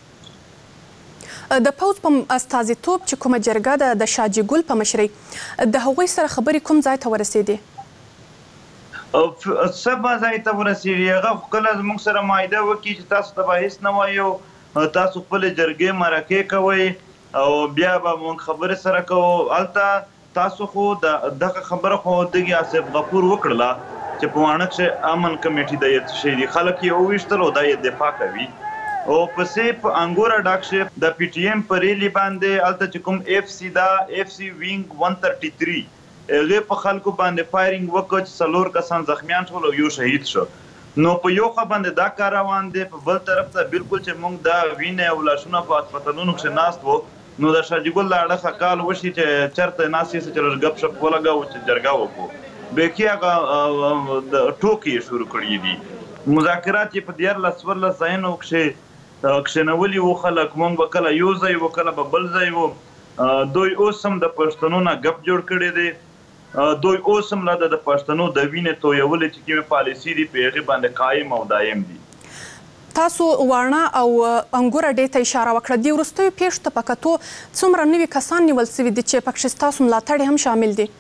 د پوز په استازیتوب چې کومه جرګه د شاجي ګل په مشرۍ د هغوی سره خبرې کوم ځای ته ورسېدې؟ سبا ځای ته ورسېږي. هغه کله زموږ سره معاهده وکړي چې تاسو ته به هېڅ نه وایو، تاسو خپلې جرګې مرکې کوئ او بیا به موږ خبرې سره کوو. هلته تاسو خو دغه خبره خو دغه آصف غفور وکړله چې په واڼه کښې امن کمیټې د یې شی دي. خلک یې وویشتل او دا یې دفاع کوي. او پسې په انګوره ډاک کښې د پی ټي ایم په ریلي باندې هلته چې کوم اف سی دا اف سی وینګ ون تھرټي تھری هغه په خلکو باندې فایرینګ وکړ چې څلور کسان زخمیان شول او یو شهید شو. نو په یو خوا باندې دا کار روان دی، په بل طرف ته بالکل چې موږ دا وینې او لاشونه په هسپتالونو کښې ناست وو نو د شاجي ګل له اړخه کال وشي چې چېرته ناست یې چې لږ ګپ شپ ولګوو چې جرګه وکړو. بیخي هغه د ټوکې یې شروع کړي دي. مذاکرات یې په دیارلس څوارلس ځایونو کښې کښېنولي وو. خلک موږ به کله یو ځای وو کله به بل ځای وو. دوی اوس هم د پښتنو نه ګپ جوړ کړی دی. دوی اوس هم لا د پښتنو د وینې تویولې چې کومې پالیسي دي په هغې باندې قایم او دایم دي. تاسو واڼه او انګوره ډې ته اشاره وکړه. د وروستیو پیښو ته په کتو څومره نوي کسان نیول سوي دي چې پکښې ستاسو ملاتړ هم شامل دي؟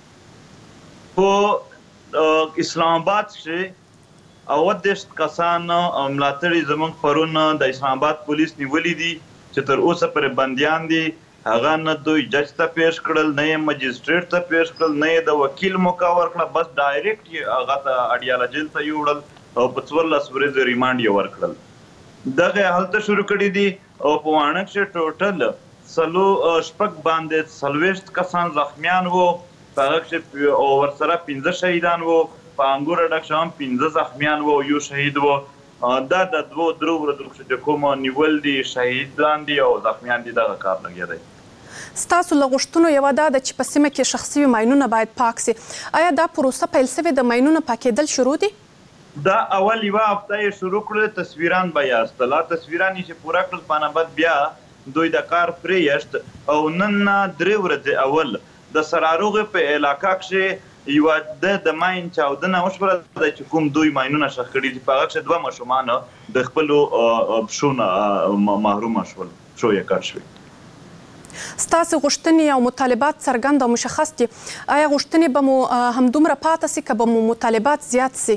په اسلام آباد کښې اوه دېرش کسان ملاتړي زموږ پرون د اسلام آباد پولیس نیولي دي چې تر اوسه پورې بندیان دي. هغه نه دوی جج ته پیش کړل، نه یې مجسټریټ ته پیش کړل، نه یې د وکیل موقع ورکړه. بس ډایرکټ یې هغه ته اډیاله جیل ته یوړل او په څوارلس ورځې ریمانډ یې ورکړل. دغه هلته شروع کړي دي او په واڼه کښې ټوټل څلو شپږ باندې څلوېښت کسان زخمیان وو. په هغه کښې او ورسره پنځه شهیدان وو. په انګوره ډک کښې هم پنځه زخمیان وو، یو شهید وو. دا د دوو درو ورځو کښې چې کوم نیول دي شهیدان دي او زخمیان دي دغه کار لګیا دی. ستاسو له غوښتنو یوه دا ده چې په سیمه کې ښخ سوي ماینونه باید پاک سي. آیا دا پروسه پیل سوې د ماینونو پاکېدل شروع دي؟ دا اول یوه هفته یې شروع کړل، تصویران به یې استله، تصویران یې چې پوره کړل په نوبت بیا دوی د کار پرېیشت او نن نه درې ورځې اول د سراروغې په علاقه کښې یوه د د ماین چاودنه وشوله ده چې کوم دوی ماینونه ښخ کړي دي، په هغه کښې دوه ماشومان د خپلو پښو نه محرومه شول، پښو یې کټ شوې. ستاسې غوښتنې او مطالبات څرګند او مشخص دي، آیا غوښتنې به مو همدومره پاته سي که به مو مطالبات زیات سي؟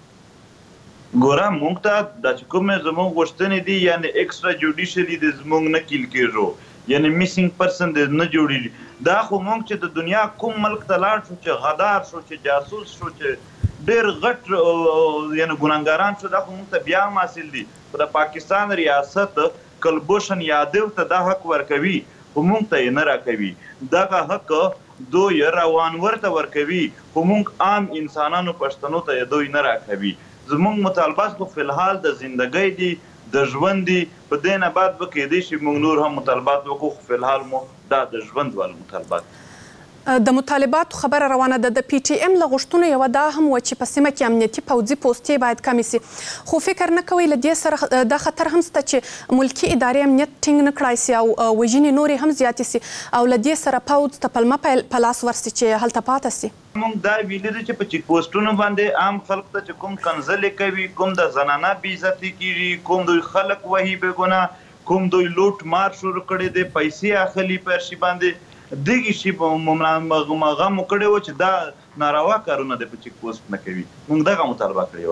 ګوره موږ ته دا چې کومې زموږ غوښتنې دي یعنې ایکسټرا جوډیشلي د زموږ نه کیل کېږو، یعنې میسینګ پرسن د نه جوړېږي. دا خو موږ چې د دنیا کوم ملک ته لاړ شو چې غدار شو چې جاسوس شو چې ډېر غټ یعنې ګناهګاران شو، دا خو موږ ته بیا هم حاصل دي. خو د پاکستان ریاست کلبوشن یادو ته دا حق ورکوي خو موږ ته یې نه راکوي. دغه حق دوی روانور ته ورکوي خو موږ عام انسانانو پښتنو ته یې دوی نه راکوي. زموږ مطالبات خو فلحال د زندګۍ دي، د ژوند دي، په دې نه بعد به کیدای شي موږ نور هم مطالبات وکړو، خو فلحال مو دا د ژوند وال مطالبات. د مطالباتو خبره روانه ده. د پی ټي ایم له غوښتنو یوه دا هم وه چې په سیمه کې امنیتي پوځي پوستې باید کمې سي، خو فکر نه کوئ له دې سره دا خطر هم شته چې ملکي ادارې امنیت ټینګ نه کړای سي او وژنې نورې هم زیاتې سي او له دې سره پوځ ته پلمه په لاس ورسي چې هلته پاته سي؟ موږ دا ویلي دي چې په چیک پوسټونو باندې عام خلک ته چې کوم کنځلې کوي، کوم د زنانه بېعزتي کېږي، کوم دوی خلک وهي بې ګناه، کوم دوی لوټ مار شروع کړی دی، پیسې اخلي په هر شي باندې، دغه شي په هغه مو کړی و چې دا ناروا کارونه دی په چیک پوسټ نه کوي. موږ دغه مطالبه کړې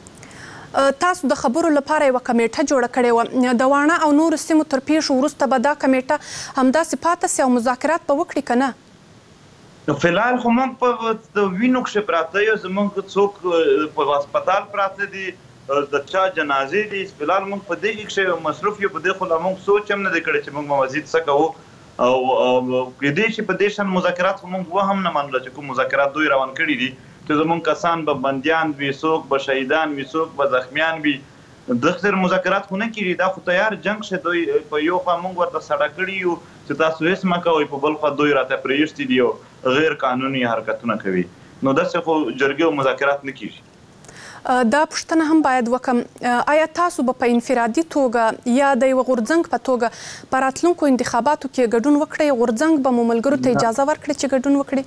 وه. تاسو د خبرو لپاره یوه کمیټه جوړه کړې وه، د واڼه او نورو سیمو تر پیښو وروسته به دا کمیټه همداسې پاته سي او مذاکرات به وکړي که نه؟ فلحال خو موږ په وینو کښې پراته یو، زموږ څوک په هسپتال پراته دي، د چا جنازې دي، فلحال موږ په دې کښې مصروف یو، په دې خو لا موږ سوچ هم نه دی کړی چې موږ به مزید څه کوو او کېدای شي په دې شان مذاکرات خو موږ وهم نه منله چې کوم مذاکرات دوی روان کړي دي چې زموږ کسان به بندیان وي، څوک به شهیدان وي، څوک به زخمیان وي، دغه مذاکرات خو نه کېږي. دا خو تیار جنګ شه، دوی په یو خوا موږ ورته سړه کړي یو چې تاسو هېڅ مه کوئ، په بل خوا دوی راته پرېښتي دي او غیر قانوني حرکتونه کوي، نو داسې خو جرګې او مذاکرات نه کېږي. دا پوښتنه هم باید وکم، آیا تاسو به په انفرادي توګه یا د یوه غورځنګ په توګه په راتلونکو انتخاباتو کې ګډون وکړئ؟ غورځنګ به مو ملګرو ته اجازه ورکړي چې ګډون وکړي؟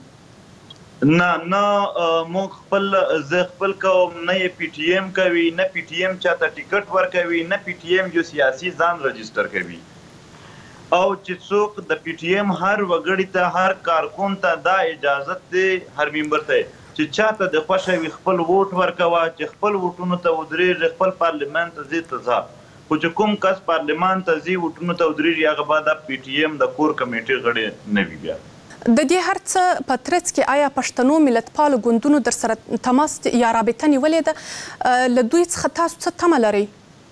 نه نه، موږ خپل زه خپل کوم، نه یې پی ټي ایم کوي، نه پی ټي ایم چاته ټیکټ ورکوي، نه پی ټي ایم یو سیاسي ځان رجسټر کوي. او چې څوک د پی ټي ایم هر وګړي ته، هر کارکون ته دا اجازت دی، هر ممبر ته چې چاته د خوښه وي خپل ووټ ورکوه، چې خپل ووټونو ته ودرېږي، خپل پارلمان ته ځي ته ځه، خو چې کوم کس پارلمان ته ځي ووټونو ته ودرېږي هغه به د پی ټي ایم د کور کمیټې غړی نه وي. بیا د دې هر څه په ترڅ کې آیا پښتنو ملتپالو ګوندونو در سره تماس یا رابطه نیولې ده؟ له دوی څخه تاسو څه تمه لرئ؟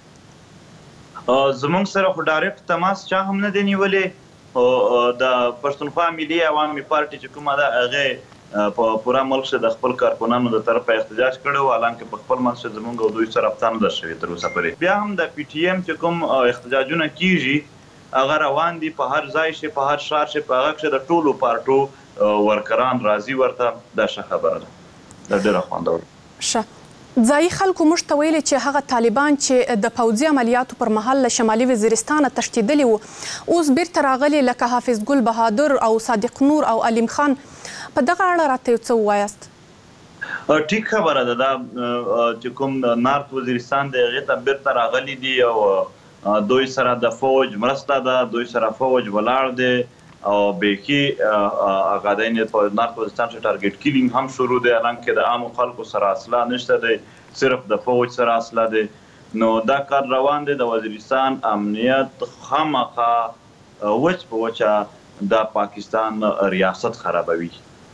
زموږ سره خو ډایرکټ تماس چا هم نه دی نیولې. د پښتونخوا ملي عوامي پارټي چې کومه ده هغې په پوره ملک کې د خپل کارکونانو د طرفه احتجاج کړی و، حالانکه په خپل منځ کې زموږ او دوی سره رابطه نه ده شوې تر اوسه پورې. بیا هم د پی ټي ایم چې کوم احتجاجونه کېږي هغه روان دي، په هر ځای شي، په هر ښار شي، په هغه کښې د ټولو پارټو ورکران راځي ورته. دا ښه خبره ده، دا ډېره خوندوره. ښه، ځایي خلکو موږ ته ویلي چې هغه طالبان چې د پوځي عملیاتو پر مهال له شمالي وزیرستانه تښتېدلي وو اوس بیرته راغلي، لکه حافظ ګل بهادر او صادق نور او علیم خان. په دغه اړه راته یو څه ووایاست. ټیک خبره ده، دا چې کوم نارت وزیرستان دی هغې ته بیرته راغلي دي او دوی سره د فوج مرسته ده، دوی سره فوج ولاړ دی او بیخي هغه دی په نارت وزیرستان کې ټارګېټ کیلینګ هم شروع دی، حالانکه د عامو خلکو سره اسلحه نشته دی، صرف د فوج سره اسلحه دی. نو دا کار روان دی. د وزیرستان امنیت خامخا وچ په وچه د پاکستان ریاست خرابوي.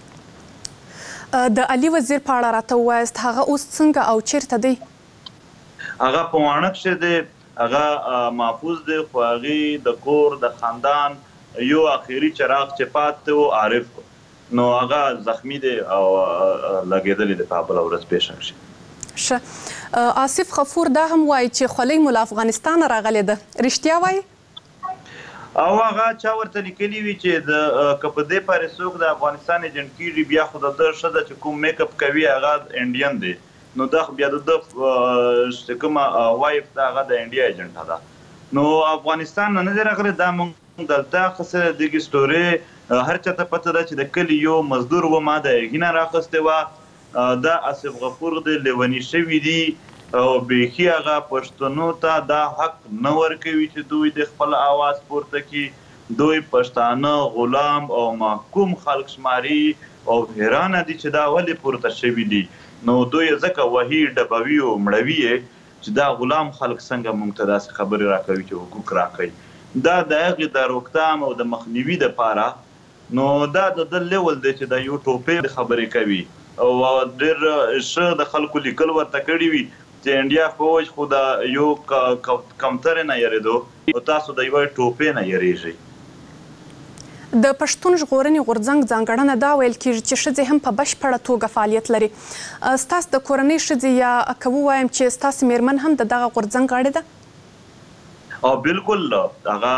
د علي وزیر په اړه راته ووایاست، هغه اوس څنګه او چیرته دی؟ هغه په واڼه کښې دی، هغه محفوظ دی، خو هغې د کور د خاندان یو اخري چراغ چې پاتې و عارف، نو هغه زخمی دی او لګېدلی دی، په بله ورځ پېښه کښې. ښه، آصف غفور دا هم وایي چې خولۍ مو له افغانستانه راغلې ده، رښتیا وایي؟ او هغه چا ورته لیکلي وي چې د که په دې پارې څوک د افغانستان ایجنټ کېږي بیا خو د ده ښځه چې کوم میک اپ کوي هغه انډین دی، نو دا بیا د کومه وایف دا هغه د انډیا ایجنټ ده نو افغانستان نه دی راغلی دا مونږ دلته خسه دغه ستوري هر چاته پته ده چې د کلی یو مزدور و ما د هغې نه راخیستې وه دا آصف غفور دی لیوني شوي دي او بیخي هغه پښتنو ته دا حق نه ورکوي چې دوی د خپل اواز پورته کړي دوی پښتانه غلام او محکوم خلک شماري او حیرانه دي چې دا ولې پورته شوي دي نو دوی ځکه وهي ډبوي او مړوي چې دا غلام خلک څنګه موږ ته داسې خبرې راکوي چې حقوق راکوي دا د هغې د روکتام او د مخنیوي دپاره نو دا د ده لیول دی چې دا یو ټوپې خبرې کوي او ډېر ښه د خلکو لیکل ورته کړي وي چې انډیا فوج خو د یو کمترې نه یریدو او تاسو د یوې ټوپې نه یریږئ د پښتون ژغورنې غورځنګ ځانګړنه دا ویل کېږي چې ښځې هم په بشپړه توګه فعالیت لري ستاسو د کورنۍ ښځې یا که ووایم چې ستاسو میرمن هم د دغه غورځنګ غړې ده او بالکل هغه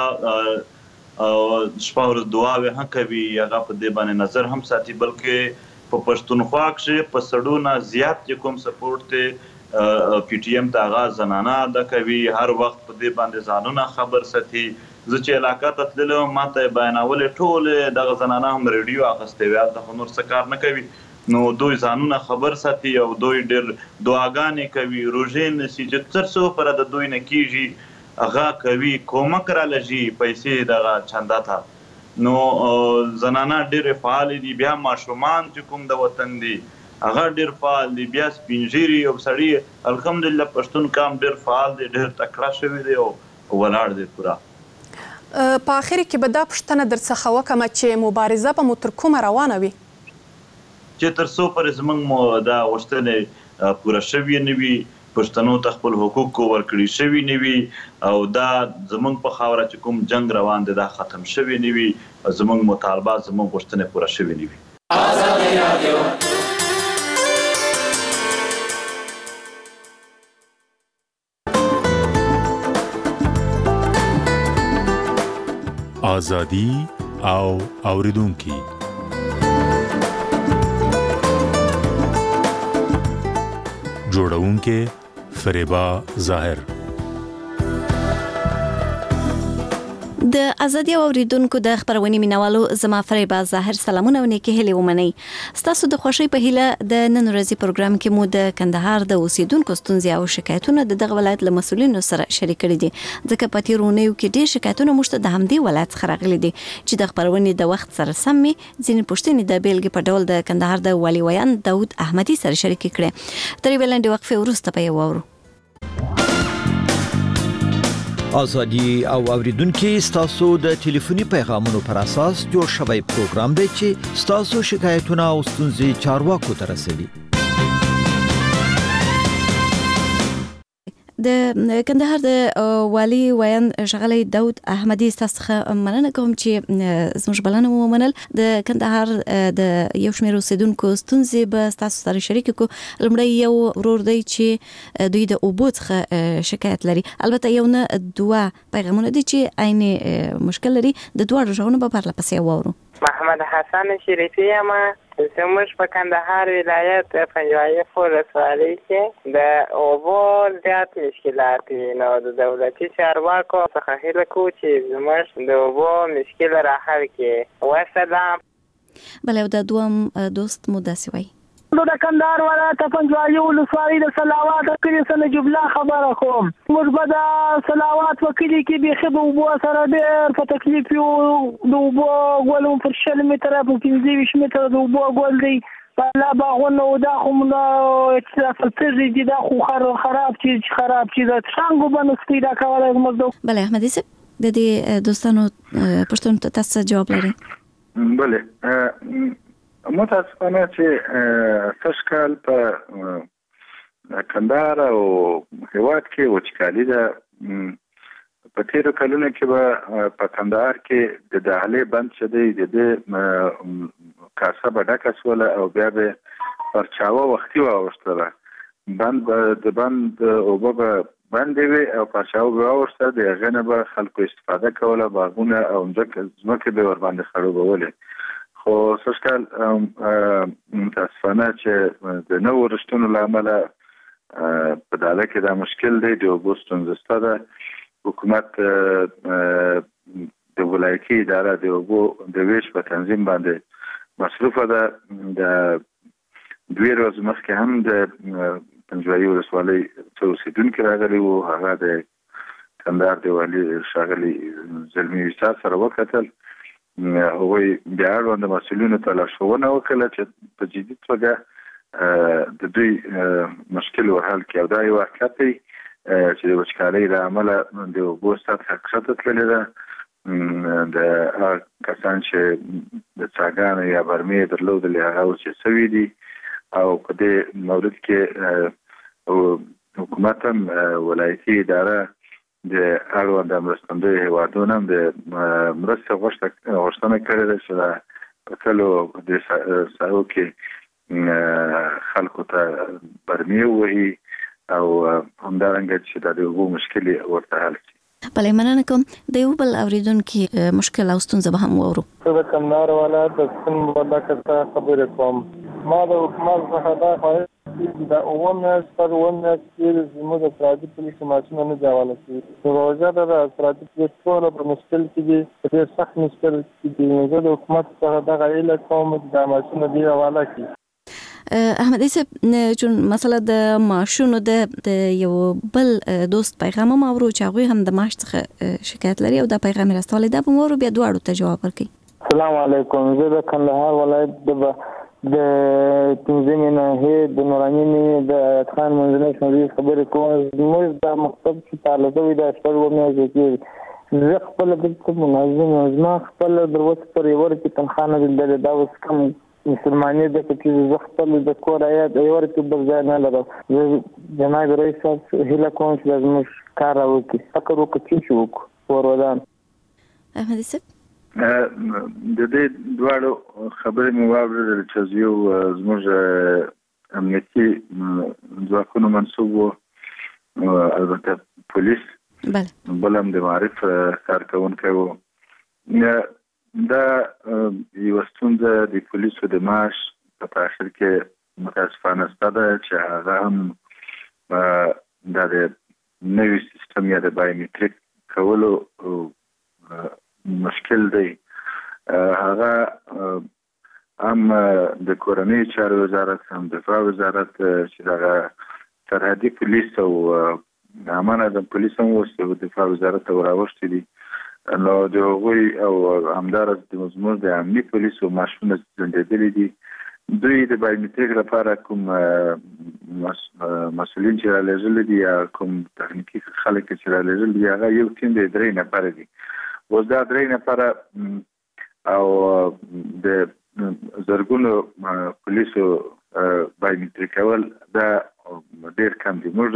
شپه ورځ دعاوې هم کوي هغه په دې باندې نظر هم ساتي بلکې په پښتونخوا کښې په سړو نه زیات چې کوم سپورټ دی پی ټي ایم ته هغه زنانه ادا کوي هر وخت په دې باندې ځانونه خبر ساتي زه چې علاقه ته تللی وم ما ته یې بیانولې ټولې دغه زنانه هم ریډیو اخیستې وې هلته خو نور څه کار نه کوي نو دوی ځانونه خبر ساتي او دوی ډېر دعاګانې کوي روژې نیسي چې څه څه پره د دوی نه کېږي هغه کوي کومک رالږي پیسې دغه چنده ته نو زنانه ډېرې فعالې دي بیا ماشومان چې کوم د وطن دي هغه ډېر فعال دي بیا سپین ږیري او سړي الحمدلله پښتون قام ډېر فعال دی ډېر تکړه شوی دی او ولاړ دی پوره په آخر کې به دا پوښتنه درڅخه وکړم چې مبارزه به مو تر کومه روانه وي چې تر څو پورې زموږ دا غوښتنې پوره شوې نه وي پښتنو ته خپل حقوق ورکړي شوي نه وي او دا زموږ په خاوره چې کوم جنګ روان دی دا ختم شوی نه وي زموږ مطالبات زموږ غوښتنې پوره شوې نه وي ازادي راډیو آزادی او اوریدونکي جوړونکي فریبا ظاهر د ازادي اوریدونکو د خبرونې مینوالو زما فریبا ظاهر سلامونه او نیکه هلي ومني ستاسو د خوشي په هیله د نن ورځې پروګرام کې مو د کندهار د اوسیدونکو ستونزې او شکایتونه د دغه ولایت له مسولینو سره شریک کړي دي ځکه په تیرونیو کې ډېر شکایتونه موږ ته د همدې ولایت څخه راغلي دي چې د خبرونې د وخت سره سم ځینې پوښتنې د بیلګې په ډول د کندهار د والي ویان داود احمدي سره شریک کړي ترې بلندې وقفې وروسته به یې واورو آزادی او اوریدونکو ستاسو د ټلیفوني پیغامونو پر اساس جوړ شوی پروګرام دی چې ستاسو شکایتونه او ستونزې چارواکو ته رسوي د کندهار د والي ویان شغلی داود احمدي ستاسو مننه کوم چې زموږ بلنه ومنل د کندهار د یو شمېر اوسیدونکو ستونزې به ستاسو سره شریک کو لمړی یو ورور دی چې دوی د اوبو څخه شکایت لري البته یو نه دوه پیغامونه دي چې عین مشکل لري د دواړو ژغونه به پرله پسې واورو محمد حسن شریفی یم زموږ په کندهار ولایت پنجوایف ولسوالۍ کې د اوبو زیات مشکلات دي نو د دولتي چارواکو څخه هیله کوو چې زموږ د اوبو مشکل را حل کړي وسلام بله دا دوم دوست مو داسې وایي د کندهار ولایت پنجوایي ولسوالۍ د سلاوات کلي څخه نجیب الله خبره کوم موږ به د سلاوات په کلي کې بیخي د اوبو سره ډېر په تکلیف یو د اوبو ګول پر شل متره په پنځه ویشت متره د اوبو ګول دی لا باغونه دا خو نو چې فلټر دي دا خو خراب چیز خراب چیز څنګه باندې سپیدا کولای موږ بله احمدي صاحب د دې دوستانو پښتون ته تاسو جواب لرئ بله متاسفانه چې سږ کال په کندهار او هیواد کې وچکالي ده په تیرو کلونو کې به په کندهار کې د دهلې بند شدی د دې کاسه به ډکه سوله او بیا به پرچاوه وختي واوښتله بند د بند اوبه به بندې وي او پرچاوه به واوښته د هغې نه به خلکو استفاده کوله باغونه او ځمکې به ورباندې خړوبولې خو سږ کال متاسفانه چې د نوو رشتونو له امله په داله کې دا مشکل دی د اوبو ستونزه شته ده. حکومت د ولایتي اداره د اوبو د ویش په تنظیم باندې مصروفه ده. د دوی ورځې مخکې هم د پنجوایي ولسوالۍ څو اوسېدونکي راغلي وو. هغه د کندهار د والي ښاغلي زلمي ویسا سره وکتل. هغوی بیا اړونده مسؤلینو ته لارښوونه وکړه چې په جدي توګه د دوی مشکل ورحل کړي. او دا یو حقیقت دی چې د وچکالۍ له امله د اوبو سطحه ښکته تللې ده. د هغه کسان چې د څاګانو یا برمې درلودلې هغه اوس یې سوي دي. او په دې مورد کې حکومت هم ولایتي اداره د اړونده مرستندویو هیوادونو هم د مرستې غوښتنه کړې ده چې په کلو د ساحو کې خلکو ته برمې ووهي او همدارنګه چې د اوبو مشکل ورته حل شي. بله مننه کوم. د یو بل اوریدونکي مشکل او ستونزه به هم واورو. زه د کندهار ولایت د سپین بولدک څخه خبرې کوم. ما د حکومت څخه دا خواهش د اووه میاشت پر اووه میاشت کې زموږ د افراطي پولیسو ماشینونه نه دي حواله شوي. روژه ده د افراطي پولیس ټوله په مشکل کې دي، په ډېر سخت مشکل کې دي. زه د حکومت څخه دغه هیله کوم چې دا ماشینونه دې حواله کړي. احمد صاحب چون مثلا د ماشونو د یو بل دوست پیغام ما ورو چې هغه هم د ماش څخه شکایت لري او د پیغام راستولې دا به مورو بیا دواړو ته جواب ورکړي. السلام علیکم. زه د کندهار ولایت د د تنظیم نه د نوراني د خان منځنۍ ښوونځي خبرې کوم. موږ د مکتب چې طالب وي د شپږو میاشتو کې زه خپل د منظم زما خپل دروازه پر یور کې تنخواه نه درلوده. دا اوس کوم مسلمانې د کې زه خپل د کور آیات یور کې بل ځای نه لرم. زه جناب رئیس صاحب هیله کوم چې زموږ کار وکړي. فکر وکړي چې وکړو ورودان. احمد صاحب د دې دواړو خبرې مې واورېدل چې یو زموږ امنیتي ځواکونو منصوب و، البته پولیس، بل هم د معارف کارکوونکی و. دا یوه ستونزه د پولیسو د معاش په اخر کې متاسفانه شته ده چې هغه هم دا د نوي سیستم یا د بایومټریک کولو مشکل دی. هغه هم د کورنۍ چارو وزارت، هم دفاع وزارت چې دغه سرحدي پولیس او امانه د پولیس هم اوس د دفاع وزارت ته راوښتي دي. نو د هغوی او همدارس د زموږ د امني پولیسو ماشینونه ځنډېدلي دي. دوی د بایومټریک لپاره کوم مسؤلین چې رالېږلي دي یا کوم تخنیکي خلک چې رالېږلي دي هغه یو ټیم د درې نفره دي. اوس دا درې نفره او د زرګونو پولیسو بایومټریک کول دا ډېر کم دي. موږ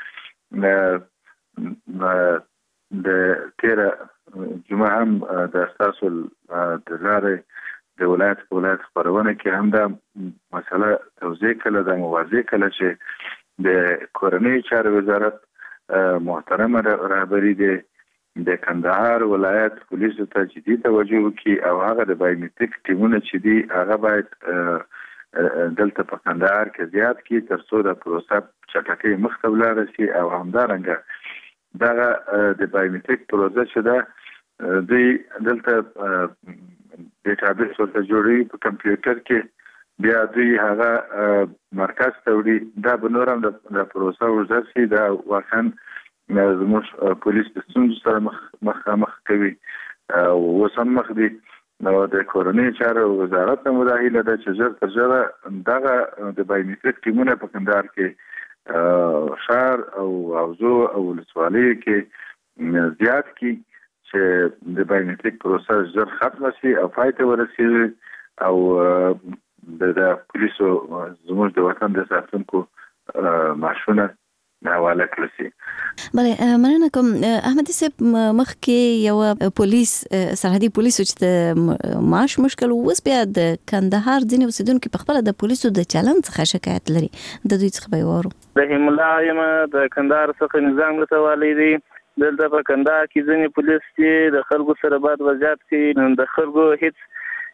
د تیره جمعه هم د ستاسو د لارې د ولایت په ولایت خپرونه کې هم دا مسله توضیح کړله، دا موضوع کړله چې د کورنۍ چارو وزارت محترمه رهبري دی د کندهار ولایت پولیسو ته جدي توجه وکړي او هغه د بایومټریک ټیمونه چې دي هغه باید دلته په کندهار کې زیات کړي تر څو د پروسه چټکۍ مخته ولاړه شي. او همدارنګه دغه د بایومټریک پروسه چې ده دوی دلته ډیټابیس ورته جوړوي په کمپیوټر کې، بیا دوی هغه مرکز ته وړي. دا به نور هم د پروسه اوږده شي. دا واقعا زموږ پولیس د ستونزو سره مخامخ کوي او اوس هم مخ دي. نو د کورنۍ چارو وزارت هم دا هیله ده چې ژر تر ژره دغه د بایومټریک ټیمونه په کندهار کې ښار او حوزو او ولسوالیو کې زیات کړي چې د بایومټریک پروسه ژر ختمه شي او پای ته ورسېږي او د پولیسو زموږ د وطن د ساتونکو معاشونه حواله کړل شي. بله مننه کوم. احمد صاحب مخکې یو پولیس سرحدي پولیسو چې د معاش مشکل اوس بیا د کندهار ځینې اوسېدونکي په خپله د پولیسو د چلند څخه شکایت لري. د دوی څخه به یې واورو. رحیم الله یم د کندهار څخه نظام ته والی دی. دلته په کندهار کې ځینې پولیس چې د خلکو سره بد وضعیت کوي، د خلکو هیڅ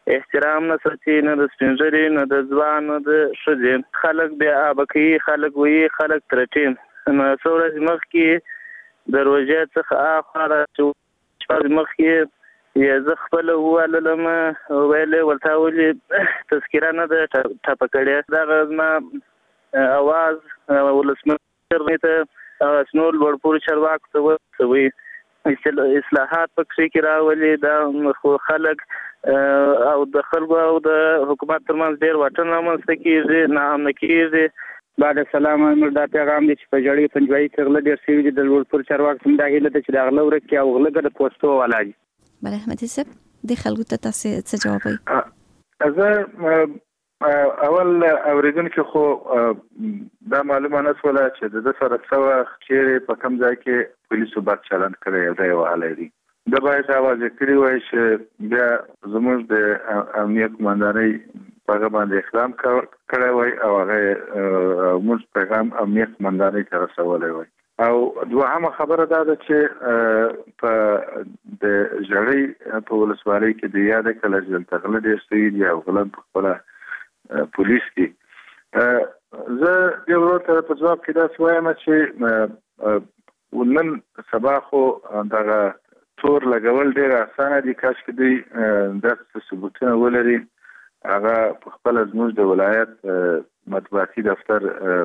احترام نه ساتي، نه د سپینږیري، نه د ځوان، نه د ښځې. خلک بیا آبه کوي، خلک وایي، خلک ترټي. نو څو ورځې مخکې د روژې څخه اخوا چې شپږ مخکې یې زه خپله وواللم، ویلې ورته ولې تذکره نه ده ټاپه کړې. دغه زما اواز ولسمشر ته نور لوړپوړو چارواکو ته ورسوي، اصلاحات په کښې کې راولي. دا خو خلک او د خلکو او د حکومت ترمنځ ډېر واټن رامنځته کېږي، ناامنه کېږي. بعد السلام موږ دا پیغام دی چې په جړۍ پنجوایي کې غله ډېر شوي دي. د لوړپوړو چارواکو ته دا هیله ده چې د غله ورک کړي او غله د پوستو والا دي. بله احمدي صاحب دې خلکو ته تاسې څه جواب وایي؟ زه اول اوریدونکي خو دا معلومه نه شوله چې د ده سره څه وخت چیرې په کوم ځای کې پولیسو بد چلند کړی او دا یې وهلی دی. ده باید اواز یې کړی وای چې بیا زموږ د امنیت قمندانۍ په هغه باندې اقدام کړی وای او هغه موږ پیغام امنیت قمندانۍ ته رسولی وای. او دوهمه خبره دا ده چې په د ژړۍ په ولسوالۍ کې د یاده کله چې دلته غله ډېر شوي دي او غله په خپله پولیس دي. زه دې ورور ته په ځواب کې داسې وایم چې نن سبا خو دغه تور لګول ډېر اسانه دي. کاشکې دوی داسې ثبوتونه ولري، هغه په خپله زموږ د ولایت مطبوعاتي دفتر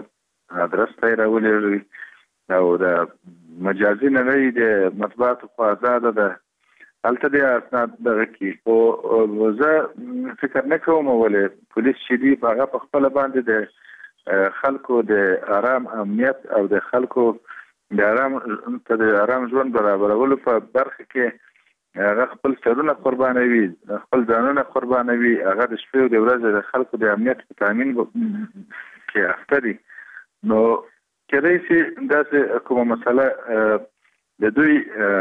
ادرس ته یې راولېږي او د مجازي نړۍ د مطبوعاتو خو ازاده ده، هلته دې اسناد دغه کړي. خو زه فکر نه کوم ولې پولیس چې دي هغه په خپله باندې د خلکو د آرام امنیت او د خلکو د آرام ته د آرام ژوند برابرولو په برخه کې هغه خپل سرونه قربانوي، خپل ځانونه قربانوي. هغه د شپې او د ورځې د خلکو د امنیت په تامین کې اخته دي. نو کېدای شي داسې کومه مسله د دوی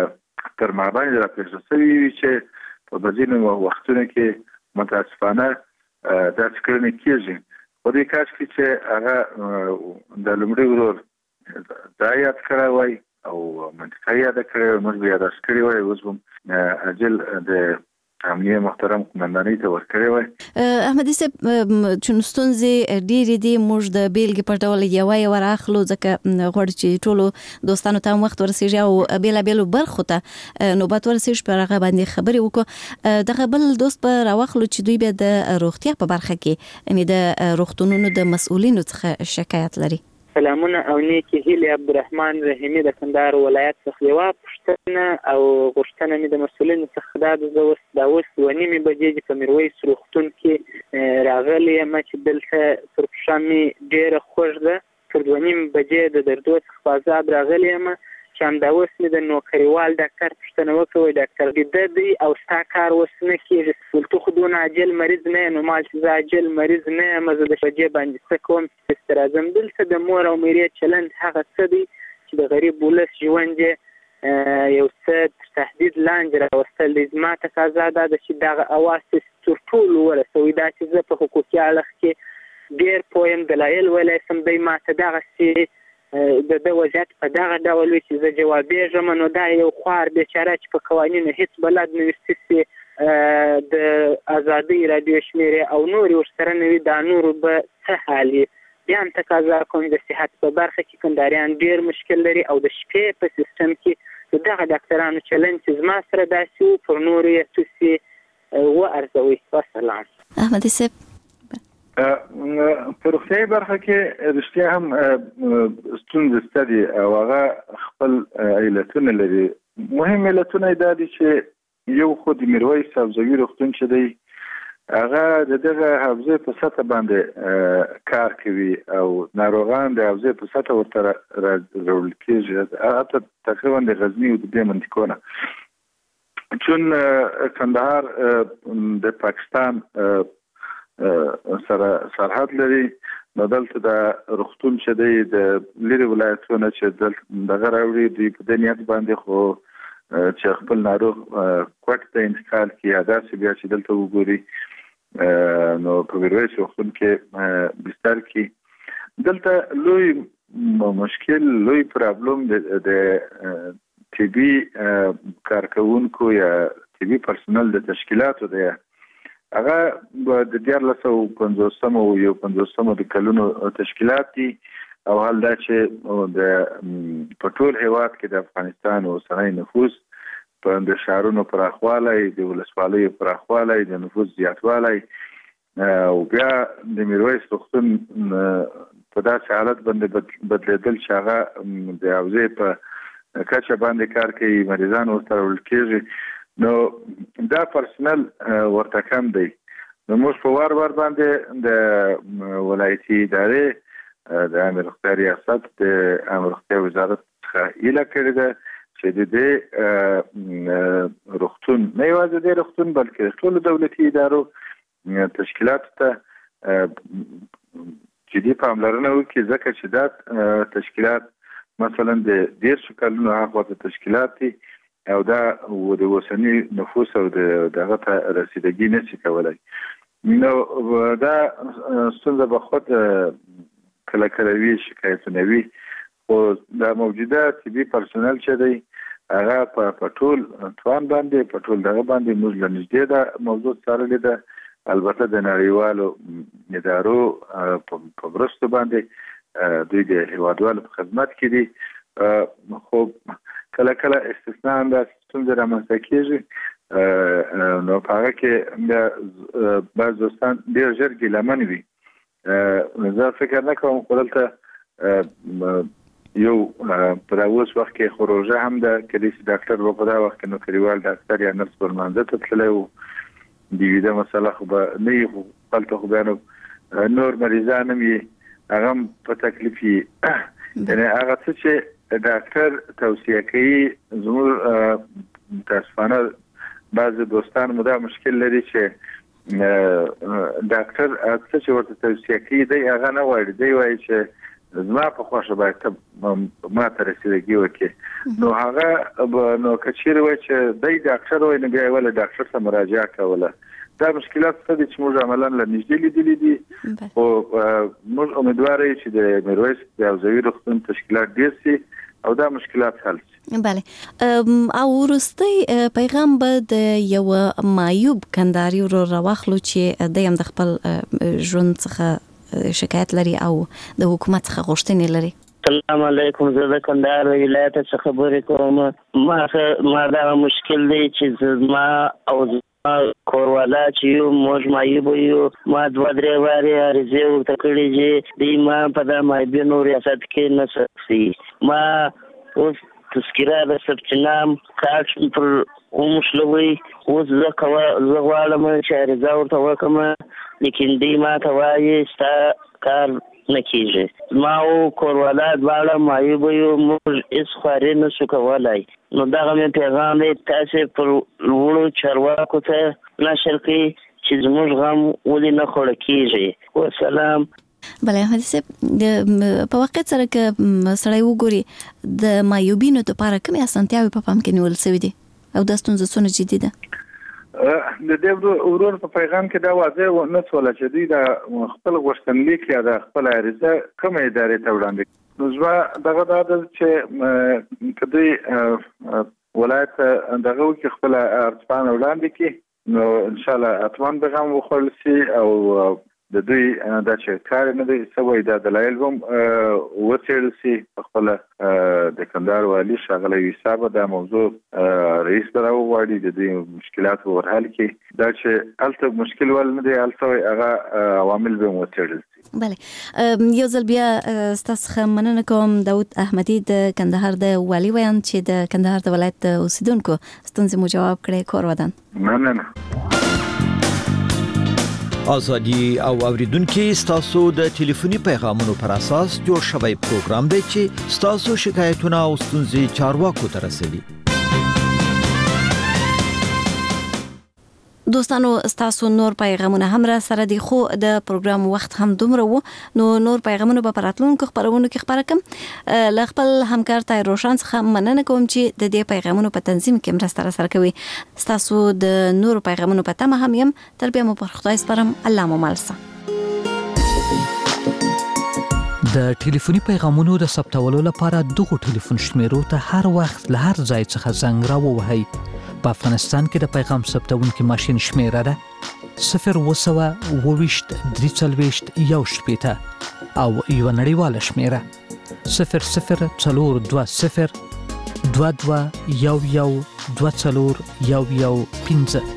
تر ما باندې راپېښه شوې وي چې په ځینو وختونو کې متاسفانه داسې کړنې کېږي. خو دې کاشکې چې هغه د لومړي ورور دا یاد کړی وای او منطقه یاده کړی وای، موږ به یاداښت کړی وای، اوس به اجل د امنیه محترم قمندانۍ ته ورکړی وای. احمدي صاحب چې ستونزې ډېرې دي، موږ د بیلګې په ډول یوه یوه راخلو ځکه غواړو چې ټولو دوستانو ته هم وخت ورسېږي او بېلابېلو برخو ته نوبت ورسېږي په هغه باندې خبرې وکړو. دغه بل دوست به راواخلو چې دوی بیا د روغتیا په برخه کې یعنې د روغتونونو د مسؤلینو څخه شکایت لري. سلامونه او نیکی هیلې. عبدالرحمن رحیمي د کندهار ولایت څخه یوه پوښتنه او غوښتنه مې د مسؤلینو څخه دا ده، زه اوس دا اوس دوه نیمې بجې چې په میرویس روغتون کې راغلی یم چې دلته پر پښه مې ډېره خوږ ده. تر دوه نیمې بجې د دردو څخه په عذاب راغلی یم چې همدا اوس مې د نوکریوال ډاکټر پوښتنه وکړه، ډاکټر بیده دی او ستا کار اوس نه کېږي. ول ته خو دونه عاجل مریض نه یم. نو ما چې زه عاجل مریض نه یم، زه د بجې باندې څه کوم چې راځم. دلته د مور او میرې چلند هغه څه دی چې د غریب ولس ژوند یې یو څه تر تهدید لاندې راوستل دی. زما تقاضا دا ده چې دغه اواز تر ټولو ورسوي. دا چې زه په حقوقي اړخ کې ډېر پوه یم، دلایل ویلی سم، دی ما ته دغسې د ده وضعیت په دغه ډول وي چې زه جوابېږم. نو دا یو خوار بیچاره چې په قوانینو هېڅ بلد نه وي، ستاسې د ازادۍ راډیو شمېرې او نورې ورسره نه وي، دا نورو به څه حال وي. بیا هم تقاضا کوم د صحت په برخه کې کندهاریان ډېر مشکل لري او د شپې په سیستم کې د دغه ډاکټرانو چلند چې زما سره داسې وو، پر نورو یې تاسې وارزوئ. وسلام. احمدي صاحب په روغتیایي برخه کې رښتیا هم ستونزې شته دي او هغه خپل علتونه لري. مهم علتونه یې دا دي چې یو خو د میرویس حفظوي روغتون چې دی هغه د دغه حفظې په سطح باندې کار کوي او ناروغان د حفظې په سطح ورته راوړل کېږي، حتی تقریبا د غزني او د دې منطقو نه. چون کندهار د پاکستان سره سرحد لري، نو دلته د روغتون چې دی د لرې ولایتونه چې دلته دغه راوړي، دوی په دې نیت باندې خو چې خپل ناروغ کوټ ته انتقال کړي یا داسې بیا چې دلته وګوري نو په میرویس روغتون کې بستر کړي. دلته لوی مشکل، لوی پرابلم د طبي کارکوونکو یا طبي پرسنل د تشکیلاتو دی هغه د دیارلس سوه پنځوسم او یو پنځوسم د کلونو تشکیلات دي او حال دا چې د په ټول هیواد کې د افغانستان اوسنی نفوس په د شهرونو پراخوالی د ولسوالیو پراخوالی د نفوس زیاتوالی او بیا د میرویس روغتون په داسې حالت باندې بدلیدل چې هغه د حوزې په کچه باندې کار کوي، مریضان ورته راوړل کېږي، نو دا پرسنل ورته کم دی. نو موږ په وار وار باندې د ولایتي ادارې د عامه روغتیا ریاست د عامه روغتیا وزارت څخه هیله کړې ده چې د دې روغتون نه یوازې د روغتون بلکې ټولو دولتي ادارو تشکیلاتو ته جدي پاملرنه وکړي، ځکه چې دا تشکیلات مثلا د دیرشو کلونو هاخوا تشکیلات دي او دا د اوسني نفوس او دغه ته رسیدګي نشي کولی. نو دا ستونزه به خود کله کله وي، شکایتونه وي، خو دا موجوده طبي پرسونل چې دی هغه په ټول توان باندې په ټول دغه باندې موږ له نږدې دا موضوع څارلې ده. البته د نړیوالو ادارو په مرستو باندې دوی د هیوادوالو په خدمت کې دي، خو کله کله استثناء هم دا ستونزې رامنځته کېږي، نو په هغه کې بعض دوستان ډېر ژر ګیلمن وي. زه فکر نه کوم خو دلته یو په اوس وخت کې خو روژه هم ده، کله چې ډاکټر به په دا وخت کې نوکریوال ډاکټر یا نرس پر لمانځه ته تللی و، دیویده مسله خو به نه وي، خو هلته خو بیا نو نور مریضان هم یې هغه هم په تکلیف وي. یعنې هغه څه چې ډاکټر توصیه کوي، زموږ متاسفانه بعضې دوستان مو دا مشکل لري چې ډاکټر څه چې ورته توصیه کوي دی هغه نه غواړي، دی وایي چې زما په خوښه باید ته ما ته رسیدګي وکړي. نو هغه نو که چیرې وایي چې دی ډاکټر وایي نو بیا یې ولې ډاکټر ته مراجعه کوله. دا مشکلات څه دي چې موږ عملاً له نږدې لیدلي دي، خو موږ امیدواره یو چې د میرویس د حوزوي روغتون تشکیلات ډېر سي او دا مشکلات حل شي. بله، او وروستی پیغام به د یو معیوب کندهاري ورور راواخلو چې دی هم د خپل ژوند څخه شکایت لري او د حکومت څخه غوښتنې لري. السلام علیکم، زه د کندهار ولایت څخه خبرې کوم. ما ما دا مشکل دی چې زما او کوروالا چې یو موږ معیوب یو، ما دوه درې وارې عریضې ورته کړې چې دوی ما په دا معیوبینو ریاست کې نه سکسي. ما اوس تذکره د ثبت نام کارت پر وموښلوئ، اوس زه کوه زه غواړم چې عریضه ورته وکړم، لیکن دوی ما ته وایي ستا کار نه کېږي. ما او کوروالا دواړه معیوب یو، موږ هېڅ خواري نه شو کولی. نو دغه مې پیغام دی تاسې پر لوړو چارواکو ته نشر کړئ چې زموږ غم ولې نه خوړه کېږي. والسلام. بله احمدي صاحب، په واقع سره که سړی وګوري د معیوبینو دپاره کومې اسانتیاوې په پام کې نیول سوي دي او دا ستونزه څونه جدي ده؟ د دې ورور په پیغام کې دا واضح نه شوله چې دوی د خپل غوښتنلیک یا د خپل عریضه کومې ادارې ته وړاندې. نو زما دغه دا ده چې که دوی ولایت دغه وکړي خپله ارزپانه وړاندې کړي، نو انشاءالله حتما به غم وخوړل شي او د دوی دا چې کار نه دی څه وایي دا دلایل به هم وڅېړل شي. په خپله د کندهار والي ښاغلی عیسی به دا موضوع رئیس به راوغواړي، د دوی مشکلات به ورحل کړي. دا چې هلته مشکل ول نه دی هلته هغه عوامل به هم وڅېړل شي. بله، یو ځل بیا ستاسو څخه مننه کوم داود احمدي د کندهار د والي ویاند چې د کندهار د ولایت د اوسیدونکو ستونزې مو جواب کړې. کور ودان. مننه. ازادي او اوریدونکو ستاسو د ټلیفوني پیغامونو پر اساس جوړ شوی پروګرام دی چې ستاسو شکایتونه او ستونزې چارواکو ته رسوي. دوستانو، ستاسو نور پیغامونه هم را سره دي، خو د پروګرام وخت هم دومره وو، نو نور پیغامونه به په راتلونکو خپرونو کې خپاره کړم. له خپل همکار طاهر روشن څخه مننه کوم چې د دې پیغامونو په تنظیم کې مرسته را سره کوي. ستاسو د نور پیغامونو په تمه هم یم. تر بیا مو پر خدای سپارم. الله مو مل شه. د ټلیفوني پیغامونو د ثبتولو لپاره دغه ټلیفون شمیرو ته هر وخت له هر ځای څخه زنګ راووهئ. په افغانستان کې د پیغام ثبتونکو ماشین شمیره ده صفر وسوه اوويشت درې څلوېښت یو شپېته او یوه نړیواله شمیره صفر صفر څلور دوه صفر دوه دوه یو یو دوه څلور یو یو پنځه.